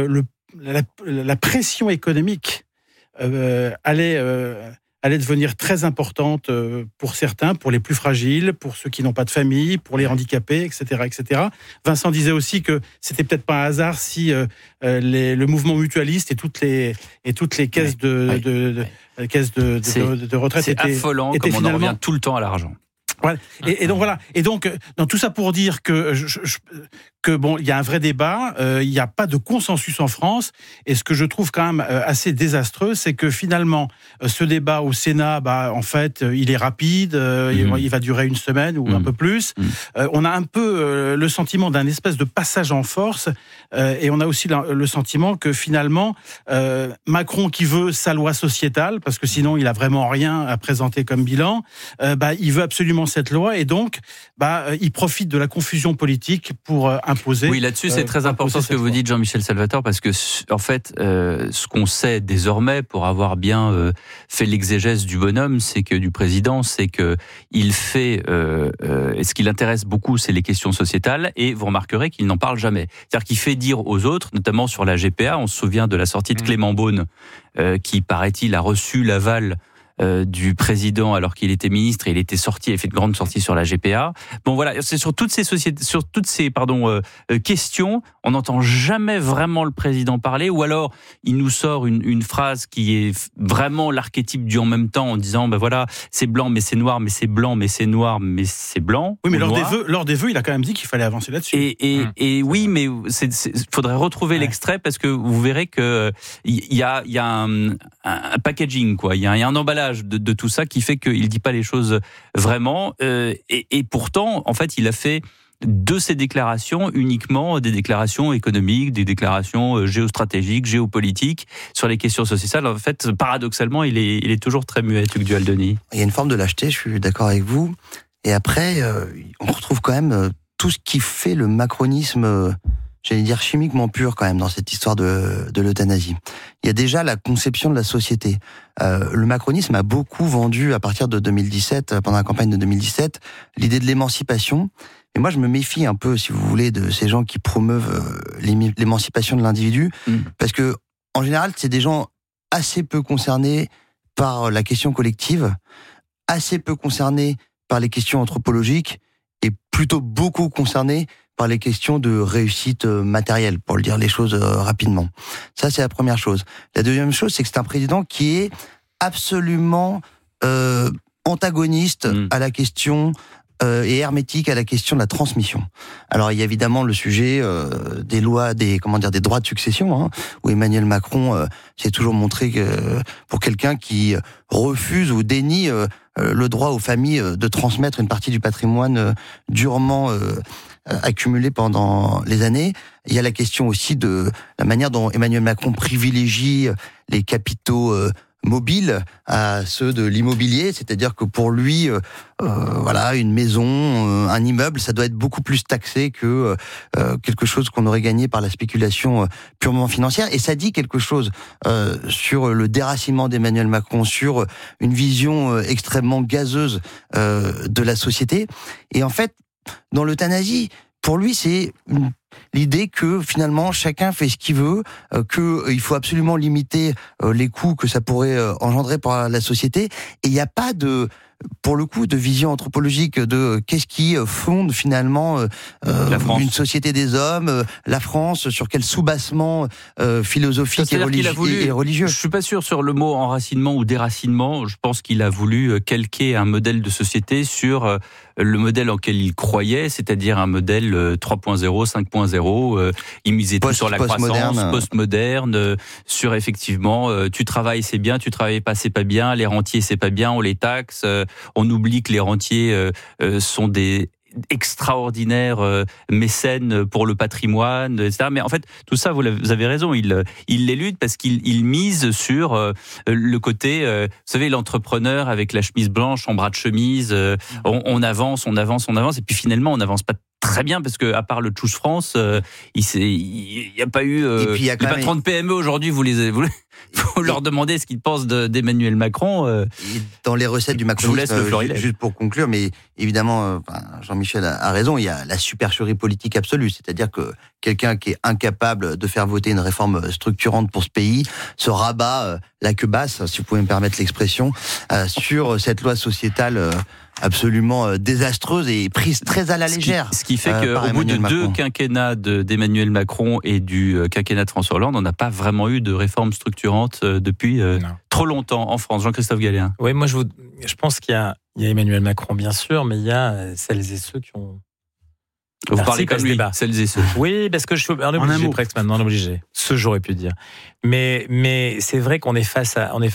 la pression économique allait devenir très importante pour certains, pour les plus fragiles, pour ceux qui n'ont pas de famille, pour les handicapés, etc., etc. Vincent disait aussi que c'était peut-être pas un hasard si le mouvement mutualiste et toutes les caisses de retraite c'est affolant, comme on en revient tout le temps à l'argent. Voilà. Et donc voilà. Et donc dans tout ça pour dire que bon, il y a un vrai débat. Il n'y a pas de consensus en France. Et ce que je trouve quand même assez désastreux, c'est que finalement ce débat au Sénat, en fait, il est rapide. Il va durer une semaine ou un peu plus. On a un peu le sentiment d'un espèce de passage en force. Et on a aussi le sentiment que finalement Macron, qui veut sa loi sociétale, parce que sinon il a vraiment rien à présenter comme bilan, il veut absolument cette loi, et donc il profite de la confusion politique pour imposer. Oui, là-dessus, c'est très important ce que vous dites, Jean-Michel Salvatore, parce que, en fait, ce qu'on sait désormais, pour avoir bien fait l'exégèse du bonhomme, du président, c'est que il fait, et ce qui l'intéresse beaucoup, c'est les questions sociétales, et vous remarquerez qu'il n'en parle jamais. C'est-à-dire qu'il fait dire aux autres, notamment sur la GPA, on se souvient de la sortie de Clément Beaune, qui, paraît-il, a reçu l'aval du président alors qu'il était ministre et il était sorti, il a fait de grandes sorties sur la GPA. Bon voilà, c'est sur toutes ces questions, on n'entend jamais vraiment le président parler, ou alors il nous sort une phrase qui est vraiment l'archétype du en même temps, en disant ben voilà, c'est blanc mais c'est noir, mais c'est blanc mais c'est noir mais c'est blanc. Oui, mais lors des vœux, il a quand même dit qu'il fallait avancer là-dessus. Et oui, mais faudrait retrouver l'extrait, parce que vous verrez que il y a un packaging, quoi. Il y a un emballage de tout ça qui fait qu'il dit pas les choses vraiment. Et pourtant, en fait, il a fait de ces déclarations uniquement des déclarations économiques, des déclarations géostratégiques, géopolitiques sur les questions sociétales. En fait, paradoxalement, il est toujours très muet, Hugues Duhaldenis. Il y a une forme de lâcheté, je suis d'accord avec vous. Et après, on retrouve quand même tout ce qui fait le macronisme, j'allais dire chimiquement pur quand même, dans cette histoire de l'euthanasie. Il y a déjà la conception de la société. Le macronisme a beaucoup vendu, à partir de 2017, pendant la campagne de 2017, l'idée de l'émancipation. Et moi, je me méfie un peu, si vous voulez, de ces gens qui promeuvent l'émancipation de l'individu, parce que, en général, c'est des gens assez peu concernés par la question collective, assez peu concernés par les questions anthropologiques, et plutôt beaucoup concernés par les questions de réussite matérielle, pour le dire les choses rapidement. Ça, c'est la première chose. La deuxième chose, c'est que c'est un président qui est absolument antagoniste à la question et hermétique à la question de la transmission. Alors, il y a évidemment le sujet des lois, des droits de succession, hein, où Emmanuel Macron s'est toujours montré que pour quelqu'un qui refuse ou dénie le droit aux familles de transmettre une partie du patrimoine durement accumulé pendant les années. Il y a la question aussi de la manière dont Emmanuel Macron privilégie les capitaux mobiles à ceux de l'immobilier, c'est-à-dire que pour lui, voilà, une maison, un immeuble, ça doit être beaucoup plus taxé que quelque chose qu'on aurait gagné par la spéculation purement financière. Et ça dit quelque chose sur le déracinement d'Emmanuel Macron, sur une vision extrêmement gazeuse de la société. Et en fait, dans l'euthanasie, pour lui, c'est l'idée que finalement chacun fait ce qu'il veut, qu'il faut absolument limiter les coûts que ça pourrait engendrer pour la société. Et il n'y a pas pour le coup, de vision anthropologique de qu'est-ce qui fonde finalement une société des hommes, la France, sur quel soubassement philosophique et religieux. Je suis pas sûr sur le mot enracinement ou déracinement. Je pense qu'il a voulu calquer un modèle de société sur le modèle auquel il croyait, c'est-à-dire un modèle 3.0, 5.0. Il misait tout sur la croissance, postmoderne, sur effectivement, tu travailles, c'est bien, tu travailles pas, c'est pas bien, les rentiers, c'est pas bien, on les taxe. On oublie que les rentiers sont des extraordinaires mécènes pour le patrimoine, etc. Mais en fait, tout ça, vous avez raison, il l'élude parce qu'il mise sur le côté, vous savez, l'entrepreneur avec la chemise blanche en bras de chemise, on avance, et puis finalement, on n'avance pas très bien, parce que à part le Choose France, il n'y a pas eu les patrons de PME aujourd'hui, vous leur demandez ce qu'ils pensent d'Emmanuel Macron. Dans les recettes du macronisme, juste pour conclure, mais évidemment, Jean-Michel a raison, il y a la supercherie politique absolue, c'est-à-dire que quelqu'un qui est incapable de faire voter une réforme structurante pour ce pays se rabat la queue basse, si vous pouvez me permettre l'expression, sur cette loi sociétale absolument désastreuse et prise très à la légère. Ce qui fait qu'au bout de deux quinquennats d'Emmanuel Macron et du quinquennat de François Hollande, on n'a pas vraiment eu de réforme structurante depuis trop longtemps en France. Jean-Christophe Galléen. Oui, moi je pense qu'il y a Emmanuel Macron, bien sûr, mais il y a celles et ceux qui ont... Vous parlez comme lui, celles et ceux. Oui, parce que je suis obligé presque maintenant, on est obligé. Ce j'aurais pu dire. Mais c'est vrai qu'on est face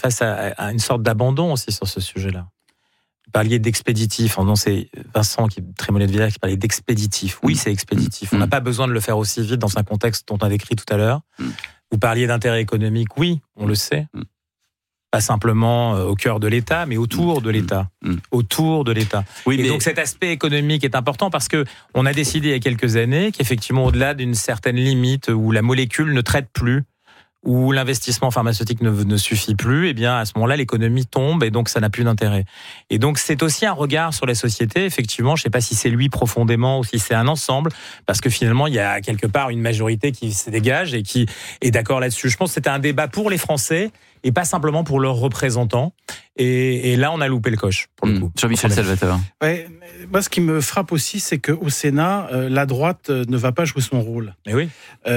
à une sorte d'abandon aussi sur ce sujet-là. Vous parliez d'expéditif. Non, c'est Vincent Trémollet de Villers qui parlait d'expéditif. Oui, c'est expéditif. On n'a pas besoin de le faire aussi vite dans un contexte dont on a décrit tout à l'heure. Vous parliez d'intérêt économique. Oui, on le sait. pas simplement au cœur de l'État, mais autour de l'État. Autour de l'État. Oui, et donc cet aspect économique est important parce que on a décidé il y a quelques années qu'effectivement, au-delà d'une certaine limite où la molécule ne traite plus, où l'investissement pharmaceutique ne suffit plus, eh bien à ce moment-là l'économie tombe et donc ça n'a plus d'intérêt. Et donc c'est aussi un regard sur la société. Effectivement, je ne sais pas si c'est lui profondément ou si c'est un ensemble, parce que finalement il y a quelque part une majorité qui se dégage et qui est d'accord là-dessus. Je pense que c'était un débat pour les Français et pas simplement pour leurs représentants. Et là, on a loupé le coche, pour le coup. Jean-Michel Salvatore. Ouais, moi, ce qui me frappe aussi, c'est qu'au Sénat, la droite ne va pas jouer son rôle. Mais oui.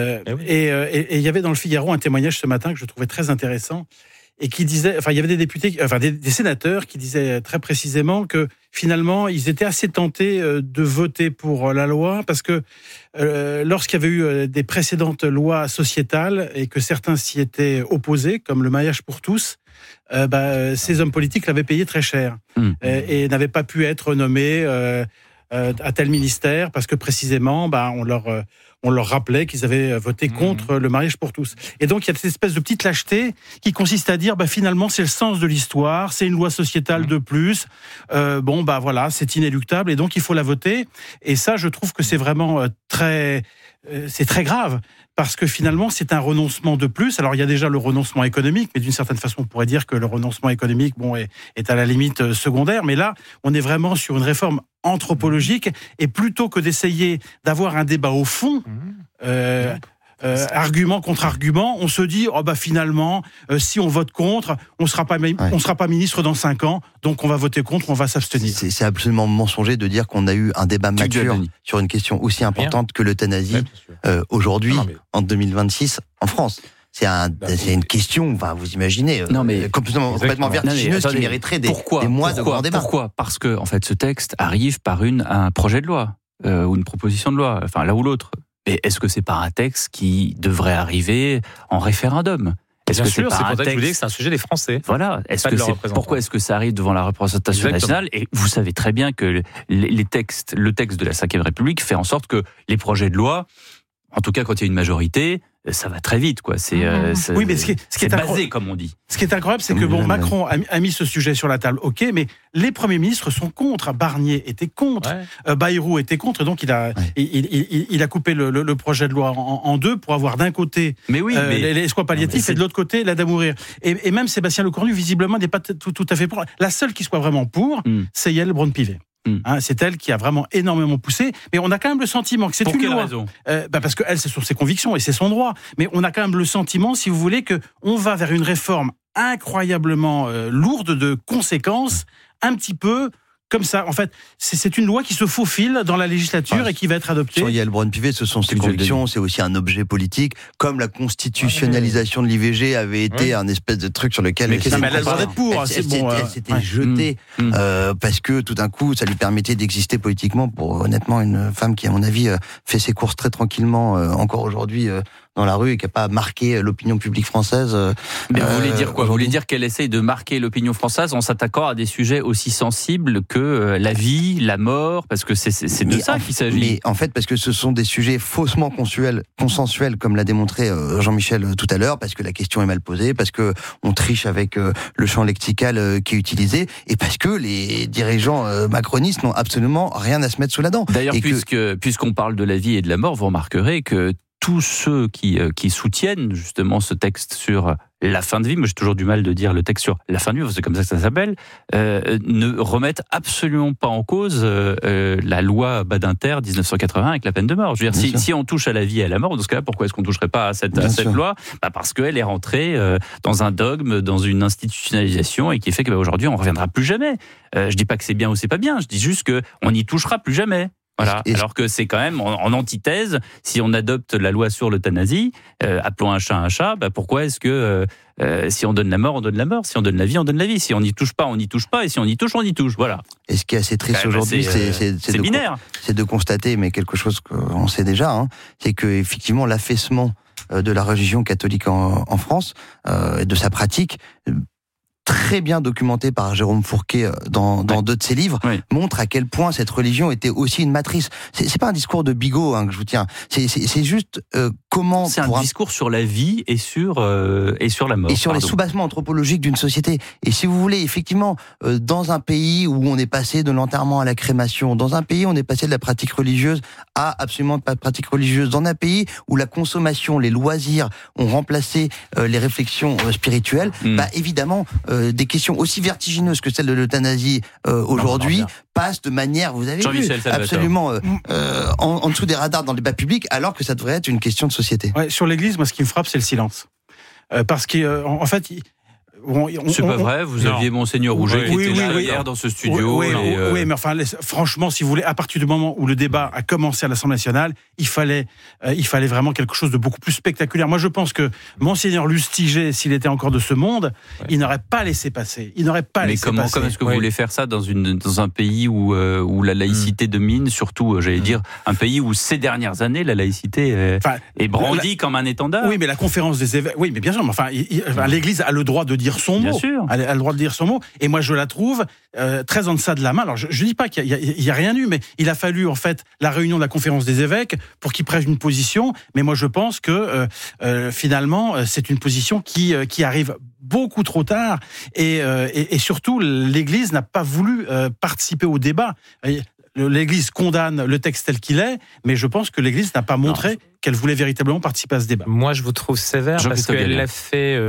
Et il y avait dans le Figaro un témoignage ce matin que je trouvais très intéressant et qui disait, enfin, il y avait des députés, enfin, des sénateurs qui disaient très précisément que finalement, ils étaient assez tentés de voter pour la loi parce que lorsqu'il y avait eu des précédentes lois sociétales et que certains s'y étaient opposés, comme le mariage pour tous, ces hommes politiques l'avaient payé très cher et n'avaient pas pu être nommés à tel ministère parce que précisément, on leur rappelait qu'ils avaient voté contre le mariage pour tous. Et donc, il y a cette espèce de petite lâcheté qui consiste à dire, finalement, c'est le sens de l'histoire, c'est une loi sociétale de plus. Voilà, c'est inéluctable et donc il faut la voter. Et ça, je trouve que c'est vraiment c'est très grave. Parce que finalement, c'est un renoncement de plus. Alors, il y a déjà le renoncement économique, mais d'une certaine façon, on pourrait dire que le renoncement économique, est à la limite secondaire. Mais là, on est vraiment sur une réforme anthropologique. Et plutôt que d'essayer d'avoir un débat au fond, argument contre argument, on se dit finalement, si on vote contre, on sera pas ministre dans 5 ans, donc on va voter contre, on va s'abstenir. C'est absolument mensonger de dire qu'on a eu un débat mature sur une question aussi importante que l'euthanasie aujourd'hui, en 2026, en France. C'est une question, vous imaginez, complètement vertigineuse qui mériterait des mois de grand débat. Pourquoi ? Parce que, en fait, ce texte arrive par un projet de loi, ou une proposition de loi, enfin, l'un ou l'autre. Mais est-ce que c'est pas un texte qui devrait arriver en référendum ? Bien sûr, c'est pour ça que je vous dis que c'est un sujet des Français. Voilà. Pourquoi est-ce que ça arrive devant la représentation nationale ? Et vous savez très bien que le texte de la Ve République fait en sorte que les projets de loi, en tout cas quand il y a une majorité, ça va très vite, quoi. C'est basé, comme on dit. Ce qui est incroyable, c'est que Macron a mis ce sujet sur la table, mais les premiers ministres sont contre. Barnier était contre, Bayrou était contre, et donc il a coupé le projet de loi en deux pour avoir d'un côté les soins palliatifs et de l'autre côté l'aide à mourir. Et même Sébastien Lecornu, visiblement, n'est pas tout à fait pour. La seule qui soit vraiment pour, c'est Yael Braun-Pivet. C'est elle qui a vraiment énormément poussé, mais on a quand même le sentiment que c'est une loi. Raison parce que elle, c'est sur ses convictions et c'est son droit. Mais on a quand même le sentiment, si vous voulez, que on va vers une réforme incroyablement lourde de conséquences, un petit peu comme ça. En fait, c'est une loi qui se faufile dans la législature et qui va être adoptée. Sur Yael Braun-Pivet, ce sont ses convictions, c'est aussi un objet politique, comme la constitutionnalisation de l'IVG avait été un espèce de truc sur lequel elle a le droit d'être pour. Elle s'était jetée parce que tout d'un coup, ça lui permettait d'exister politiquement. Pour honnêtement, une femme qui, à mon avis, fait ses courses très tranquillement encore aujourd'hui dans la rue et qui n'a pas marqué l'opinion publique française. Mais vous voulez dire quoi ? Vous voulez dire qu'elle essaye de marquer l'opinion française en s'attaquant à des sujets aussi sensibles que la vie, la mort, parce que c'est de ça qu'il s'agit. Mais en fait, parce que ce sont des sujets faussement consensuels, comme l'a démontré Jean-Michel tout à l'heure, parce que la question est mal posée, parce que on triche avec le champ lexical qui est utilisé, et parce que les dirigeants macronistes n'ont absolument rien à se mettre sous la dent. D'ailleurs, puisqu'on parle de la vie et de la mort, vous remarquerez que tous ceux qui soutiennent justement ce texte sur la fin de vie, moi j'ai toujours du mal de dire le texte sur la fin de vie, c'est comme ça que ça s'appelle, ne remettent absolument pas en cause la loi Badinter 1980 avec la peine de mort. Je veux dire, si on touche à la vie et à la mort, dans ce cas-là, pourquoi est-ce qu'on ne toucherait pas à cette loi ? Parce qu'elle est rentrée dans un dogme, dans une institutionnalisation, et qui fait qu'aujourd'hui on ne reviendra plus jamais. Je dis pas que c'est bien ou c'est pas bien, je dis juste qu'on n'y touchera plus jamais. Voilà. Alors que c'est quand même en antithèse, si on adopte la loi sur l'euthanasie, appelons un chat, pourquoi est-ce que si on donne la mort, on donne la mort, si on donne la vie, on donne la vie, si on n'y touche pas, on n'y touche pas, et si on y touche, on y touche. Voilà. Et ce qui est assez triste aujourd'hui, c'est binaire. C'est de constater, mais quelque chose qu'on sait déjà, c'est que effectivement l'affaissement de la religion catholique en France, de sa pratique, très bien documenté par Jérôme Fourquet dans deux de ses livres, montre à quel point cette religion était aussi une matrice. C'est pas un discours de bigot que je vous tiens. C'est juste comment... C'est un discours sur la vie et sur la mort. Et sur les soubassements anthropologiques d'une société. Et si vous voulez, effectivement, dans un pays où on est passé de l'enterrement à la crémation, dans un pays où on est passé de la pratique religieuse à absolument pas de pratique religieuse, dans un pays où la consommation, les loisirs ont remplacé les réflexions spirituelles, évidemment, des questions aussi vertigineuses que celle de l'euthanasie aujourd'hui passent de manière, vous avez vu, absolument en dessous des radars dans le débat public, alors que ça devrait être une question de société. Ouais, sur l'Église, moi, ce qui me frappe, c'est le silence. Parce qu'en fait... C'est pas vrai, vous aviez Monseigneur Rouget qui était là hier dans ce studio. Oui, mais enfin, franchement, si vous voulez, à partir du moment où le débat a commencé à l'Assemblée nationale, il fallait vraiment quelque chose de beaucoup plus spectaculaire. Moi, je pense que Monseigneur Lustiger, s'il était encore de ce monde, il n'aurait pas laissé passer. Mais comment est-ce que vous voulez faire ça dans un pays où la laïcité domine, surtout, j'allais dire, un pays où ces dernières années, la laïcité est brandie comme un étendard? Oui, mais la conférence des évêques, oui, mais bien sûr, mais enfin, l'Église a le droit de dire son mot. Elle a le droit de dire son mot. Et moi, je la trouve très en deçà de la main. Alors, je dis pas qu'il y a rien eu, mais il a fallu, en fait, la réunion de la conférence des évêques pour qu'ils prennent une position. Mais moi, je pense que, finalement, c'est une position qui arrive beaucoup trop tard. Et surtout, l'Église n'a pas voulu participer au débat. L'Église condamne le texte tel qu'il est, mais je pense que l'Église n'a pas montré qu'elle voulait véritablement participer à ce débat. Moi, je vous trouve sévère parce qu'elle l'a fait...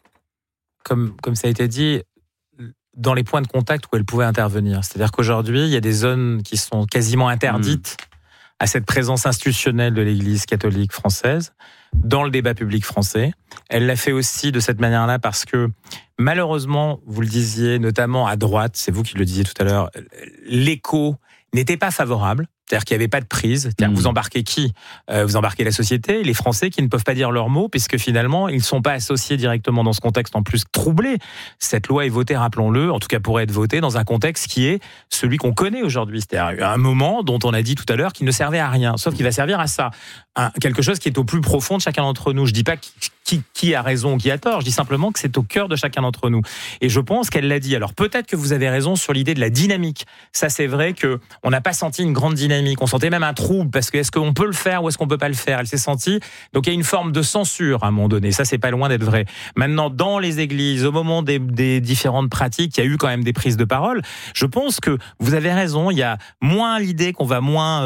Comme ça a été dit, dans les points de contact où elle pouvait intervenir. C'est-à-dire qu'aujourd'hui, il y a des zones qui sont quasiment interdites à cette présence institutionnelle de l'Église catholique française dans le débat public français. Elle l'a fait aussi de cette manière-là parce que, malheureusement, vous le disiez, notamment à droite, c'est vous qui le disiez tout à l'heure, l'écho n'était pas favorable. C'est-à-dire qu'il n'y avait pas de prise. C'est-à-dire que vous embarquez qui ? Vous embarquez la société, les Français qui ne peuvent pas dire leurs mots, puisque finalement, ils ne sont pas associés directement dans ce contexte en plus troublé. Cette loi est votée, rappelons-le, en tout cas pourrait être votée dans un contexte qui est celui qu'on connaît aujourd'hui. C'est-à-dire un moment dont on a dit tout à l'heure qu'il ne servait à rien, sauf qu'il va servir à ça. Quelque chose qui est au plus profond de chacun d'entre nous. Je ne dis pas qui a raison ou qui a tort, je dis simplement que c'est au cœur de chacun d'entre nous. Et je pense qu'elle l'a dit. Alors peut-être que vous avez raison sur l'idée de la dynamique. Ça, c'est vrai qu'on n'a pas senti une grande dynamique. On sentait même un trouble parce que est-ce qu'on peut le faire ou est-ce qu'on peut pas le faire ? Elle s'est sentie. Donc il y a une forme de censure à un moment donné. Ça, c'est pas loin d'être vrai. Maintenant, dans les églises, au moment des différentes pratiques, il y a eu quand même des prises de parole. Je pense que vous avez raison. Il y a moins l'idée qu'on va moins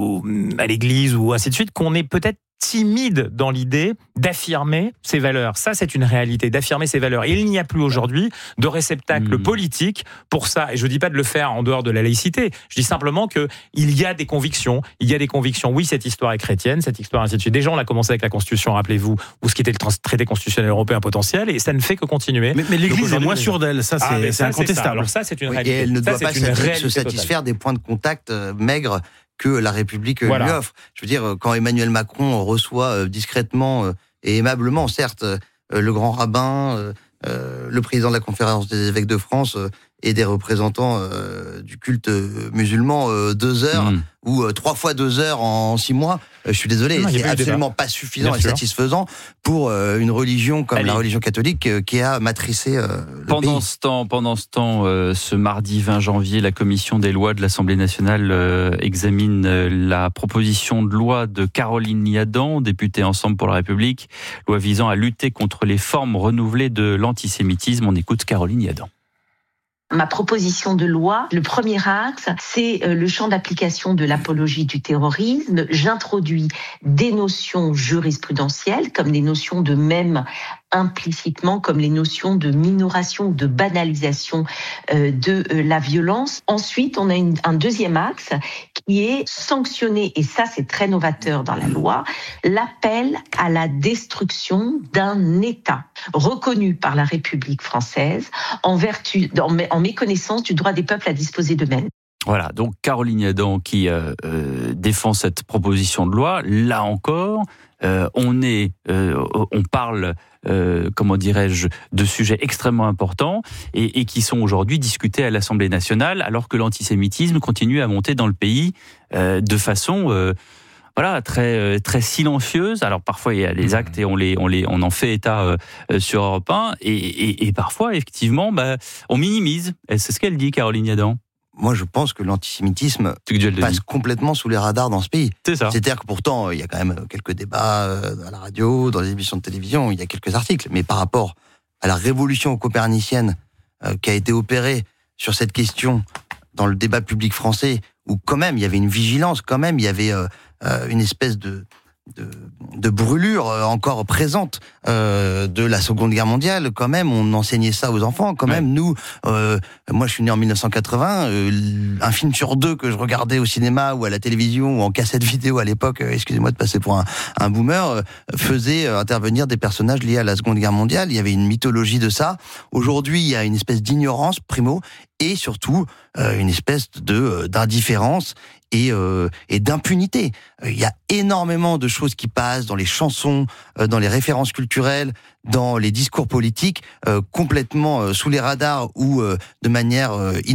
à l'église ou ainsi de suite, qu'on est peut-être timide dans l'idée d'affirmer ses valeurs. Ça, c'est une réalité, d'affirmer ses valeurs. Et il n'y a plus aujourd'hui de réceptacle politique pour ça. Et je ne dis pas de le faire en dehors de la laïcité. Je dis simplement qu'il y a des convictions. Il y a des convictions. Oui, cette histoire est chrétienne, cette histoire ainsi de suite. Déjà, on l'a commencé avec la Constitution, rappelez-vous, ou ce qui était le traité constitutionnel européen potentiel, et ça ne fait que continuer. Mais l'Église est moins sûre d'elle. Ça, c'est incontestable. Alors ça, c'est une réalité. Et elle ne doit pas se satisfaire des points de contact maigres que la République lui offre. Je veux dire, quand Emmanuel Macron reçoit discrètement et aimablement, certes, le grand rabbin, le président de la conférence des évêques de France et des représentants du culte musulman 2 heures ou 3 fois 2 heures en 6 mois, je suis désolé, c'est absolument pas suffisant et satisfaisant pour une religion comme la religion catholique qui a matricé le Pendant pays. ce temps, ce mardi 20 janvier, la commission des lois de l'Assemblée nationale examine la proposition de loi de Caroline Yadan, députée Ensemble pour la République, loi visant à lutter contre les formes renouvelées de l'antisémitisme. On écoute Caroline Yadan. Ma proposition de loi, le premier axe, c'est le champ d'application de l'apologie du terrorisme. J'introduis des notions jurisprudentielles, comme les notions de même implicitement, comme les notions de minoration ou de banalisation de la violence. Ensuite, on a un deuxième axe qui est sanctionner, et ça c'est très novateur dans la loi, l'appel à la destruction d'un État reconnu par la République française en méconnaissance du droit des peuples à disposer d'eux-mêmes. Voilà, donc Caroline Yadan qui défend cette proposition de loi. Là encore, on parle, comment dirais-je, de sujets extrêmement importants et qui sont aujourd'hui discutés à l'Assemblée nationale, alors que l'antisémitisme continue à monter dans le pays de façon très très silencieuse. Alors parfois il y a des actes et on en fait état sur Europe 1 et parfois effectivement on minimise. Et c'est ce qu'elle dit, Caroline Yadan. moi, je pense que l'antisémitisme passe complètement sous les radars dans ce pays. C'est ça. C'est-à-dire que pourtant, il y a quand même quelques débats à la radio, dans les émissions de télévision, il y a quelques articles. Mais par rapport à la révolution copernicienne qui a été opérée sur cette question dans le débat public français, où quand même, il y avait une vigilance, quand même, il y avait une espèce de brûlure encore présente de la Seconde Guerre mondiale. Quand même, on enseignait ça aux enfants. Quand même, nous, moi je suis né en 1980, un film sur 2 que je regardais au cinéma ou à la télévision ou en cassette vidéo à l'époque, excusez-moi de passer pour un boomer, faisait intervenir des personnages liés à la Seconde Guerre mondiale. Il y avait une mythologie de ça. Aujourd'hui, il y a une espèce d'ignorance, primo, et surtout une espèce d'indifférence et d'impunité. Il y a énormément de choses qui passent dans les chansons, dans les références culturelles, dans les discours politiques, complètement sous les radars ou de manière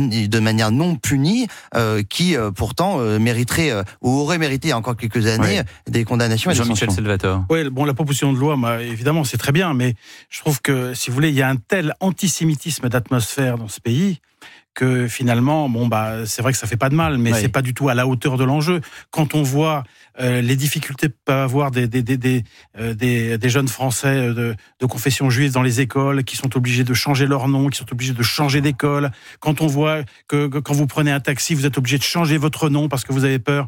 non punie, qui pourtant mériterait ou aurait mérité il y a encore quelques années des condamnations et des sanctions. Jean-Michel Salvatore. Oui, bon, la proposition de loi, évidemment, c'est très bien, mais je trouve que, si vous voulez, il y a un tel antisémitisme d'atmosphère dans ce pays que finalement, c'est vrai que ça fait pas de mal, mais c'est pas du tout à la hauteur de l'enjeu. Quand on voit les difficultés que peuvent avoir des jeunes Français de confession juive dans les écoles, qui sont obligés de changer leur nom, qui sont obligés de changer d'école. Quand on voit que quand vous prenez un taxi, vous êtes obligé de changer votre nom parce que vous avez peur.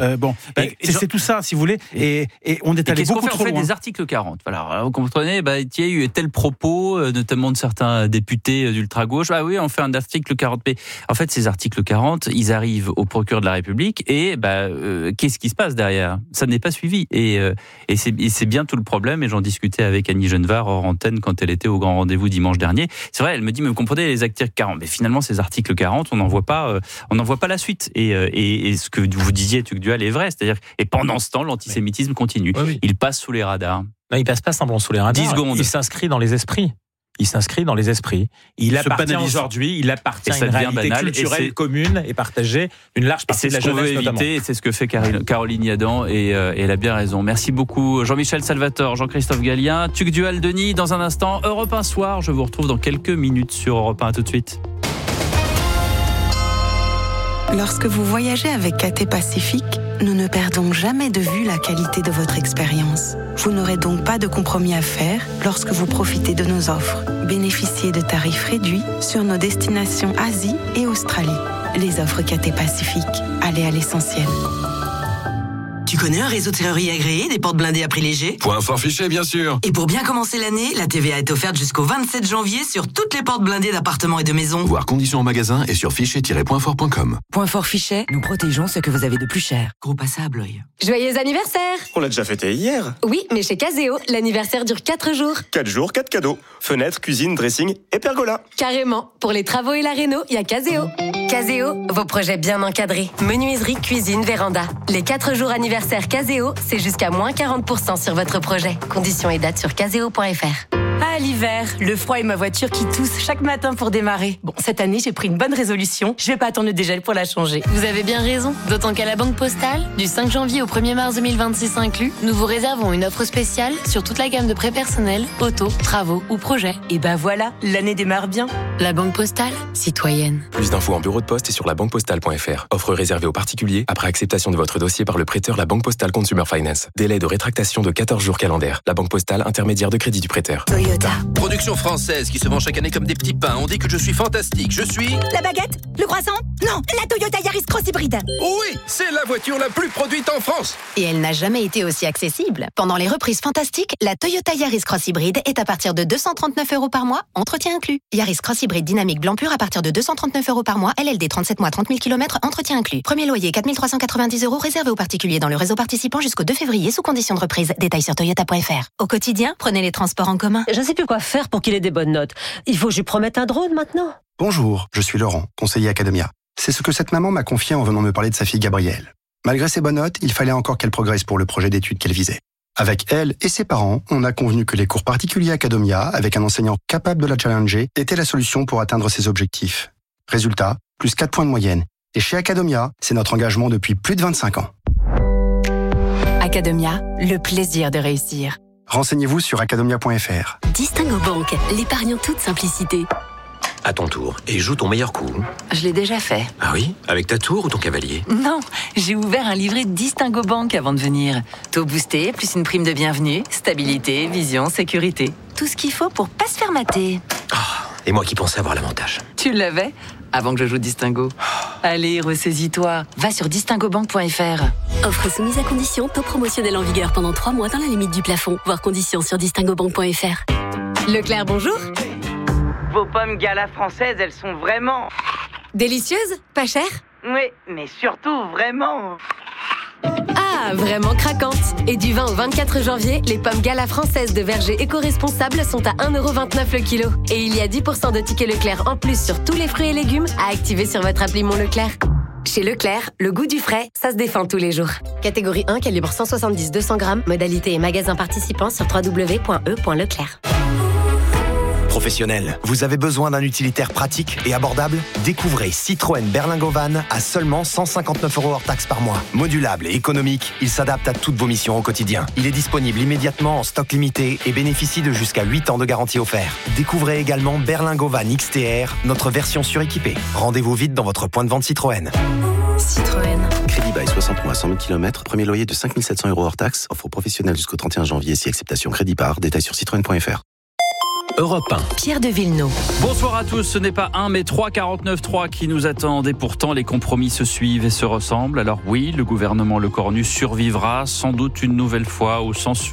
C'est tout ça, si vous voulez. Et on est allé beaucoup trop loin. On fait des articles 40. Voilà, vous comprenez, il y a eu tel propos, notamment de certains députés d'ultra-gauche. Ah oui, on fait un article 40. Mais en fait, ces articles 40, ils arrivent au procureur de la République et qu'est-ce qui se passe derrière ? Ça n'est pas suivi. Et c'est bien tout le problème. Et j'en discutais avec Annie Genevard hors antenne quand elle était au grand rendez-vous dimanche dernier. C'est vrai, elle me dit, mais vous comprenez les articles 40. Mais finalement, ces articles 40, on n'en voit pas la suite. Et ce que vous disiez, Tugdual, est vrai. C'est-à-dire, et pendant ce temps, l'antisémitisme continue. Oui. Il passe sous les radars. Non, il passe pas simplement sous les radars. 10 secondes. Il s'inscrit dans les esprits. Il appartient aujourd'hui, il appartient à une réalité culturelle commune et partagée, une large partie de la jeunesse notamment. C'est ce que fait Caroline Yadan et elle a bien raison. Merci beaucoup Jean-Michel Salvatore, Jean-Christophe Gallien, Tugdual Denis. Dans un instant, Europe 1 Soir. Je vous retrouve dans quelques minutes sur Europe 1. À tout de suite. Lorsque vous voyagez avec KT Pacifique, nous ne perdons jamais de vue la qualité de votre expérience. Vous n'aurez donc pas de compromis à faire lorsque vous profitez de nos offres. Bénéficiez de tarifs réduits sur nos destinations Asie et Australie. Les offres KT Pacifique, allez à l'essentiel. Tu connais un réseau de serrurerie agréé, des portes blindées à prix léger ? Point fort Fichet, bien sûr. Et pour bien commencer l'année, la TVA est offerte jusqu'au 27 janvier sur toutes les portes blindées d'appartements et de maisons. Voir conditions en magasin et sur fichet-pointfort.com. Point fort Fichet, nous protégeons ce que vous avez de plus cher. Gros passat à Blois. Joyeux anniversaire ! On l'a déjà fêté hier. Oui, mais chez Caseo, l'anniversaire dure 4 jours. 4 jours, 4 cadeaux. Fenêtre, cuisine, dressing et pergola. Carrément. Pour les travaux et la réno, il y a Caseo. Caseo, vos projets bien encadrés. Menuiserie, cuisine, véranda. Les 4 jours anniversaire Caseo, c'est jusqu'à moins 40% sur votre projet. Conditions et dates sur caseo.fr. Ah, l'hiver, le froid et ma voiture qui tousse chaque matin pour démarrer. Bon, cette année, j'ai pris une bonne résolution. Je vais pas attendre le dégel pour la changer. Vous avez bien raison. D'autant qu'à la Banque Postale, du 5 janvier au 1er mars 2026 inclus, nous vous réservons une offre spéciale sur toute la gamme de prêts personnels, auto, travaux ou projets. Et ben voilà, l'année démarre bien. La Banque Postale, citoyenne. Plus d'infos en bureau de poste et sur labanquepostale.fr. Offre réservée aux particuliers après acceptation de votre dossier par le prêteur La Banque Postale Consumer Finance. Délai de rétractation de 14 jours calendaires. La Banque Postale, intermédiaire de crédit du prêteur. Toyota. Production française qui se vend chaque année comme des petits pains. On dit que je suis fantastique. Je suis... La baguette ? Le croissant ? Non, la Toyota Yaris Cross Hybride. Oui, c'est la voiture la plus produite en France. Et elle n'a jamais été aussi accessible. Pendant les reprises fantastiques, la Toyota Yaris Cross Hybride est à partir de 239 € par mois, entretien inclus. Yaris Cross Hybride dynamique blanc pur à partir de 239 € par mois, LLD 37 mois, 30 000 km, entretien inclus. Premier loyer 4 390 € réservé aux particuliers dans le réseau participant jusqu'au 2 février sous condition de reprise. Détails sur toyota.fr. Au quotidien, prenez les transports en commun. Je ne sais plus quoi faire pour qu'il ait des bonnes notes. Il faut que je lui promette un drone maintenant. Bonjour, je suis Laurent, conseiller Academia. C'est ce que cette maman m'a confié en venant me parler de sa fille Gabrielle. Malgré ses bonnes notes, il fallait encore qu'elle progresse pour le projet d'études qu'elle visait. Avec elle et ses parents, on a convenu que les cours particuliers Academia, avec un enseignant capable de la challenger, était la solution pour atteindre ses objectifs. Résultat, plus 4 points de moyenne. Et chez Academia, c'est notre engagement depuis plus de 25 ans. Academia, le plaisir de réussir. Renseignez-vous sur academia.fr. Distingo Banque, l'épargne en toute simplicité. À ton tour. Et joue ton meilleur coup. Je l'ai déjà fait. Ah oui? Avec ta tour ou ton cavalier? Non, j'ai ouvert un livret Distingo Bank avant de venir. Taux boosté, plus une prime de bienvenue, stabilité, vision, sécurité. Tout ce qu'il faut pour pas se faire mater. Et moi qui pensais avoir l'avantage. Tu l'avais? Avant que je joue Distingo. Allez, ressaisis-toi. Va sur distingobank.fr. Offre soumise à condition, taux promotionnel en vigueur pendant 3 mois dans la limite du plafond. Voir conditions sur distingobank.fr. Leclerc, bonjour. Vos pommes Gala françaises, elles sont vraiment... Délicieuses? Pas chères? Oui, mais surtout vraiment... Ah, vraiment craquantes. Et du 20 au 24 janvier, les pommes Gala françaises de verger éco-responsables sont à 1,29€ le kilo. Et il y a 10% de tickets Leclerc en plus sur tous les fruits et légumes à activer sur votre appli Mon Leclerc. Chez Leclerc, le goût du frais, ça se défend tous les jours. Catégorie 1, calibre 170-200 grammes. Modalité et magasin participants sur www.e.leclerc. Professionnel, vous avez besoin d'un utilitaire pratique et abordable? Découvrez Citroën Berlingo Van à seulement 159 € hors taxes par mois. Modulable et économique, il s'adapte à toutes vos missions au quotidien. Il est disponible immédiatement en stock limité et bénéficie de jusqu'à 8 ans de garantie offerte. Découvrez également Berlingo Van XTR, notre version suréquipée. Rendez-vous vite dans votre point de vente Citroën. Citroën. Crédit bail 60 mois, 100 000 km, premier loyer de 5 700 € hors taxes, offre professionnelle jusqu'au 31 janvier si acceptation crédit par, détail sur citroën.fr. Europe 1. Pierre de Villeneuve. Bonsoir à tous, ce n'est pas 1 mais 3 49.3 qui nous attendent et pourtant les compromis se suivent et se ressemblent. Alors oui, le gouvernement Lecornu survivra sans doute une nouvelle fois aux censures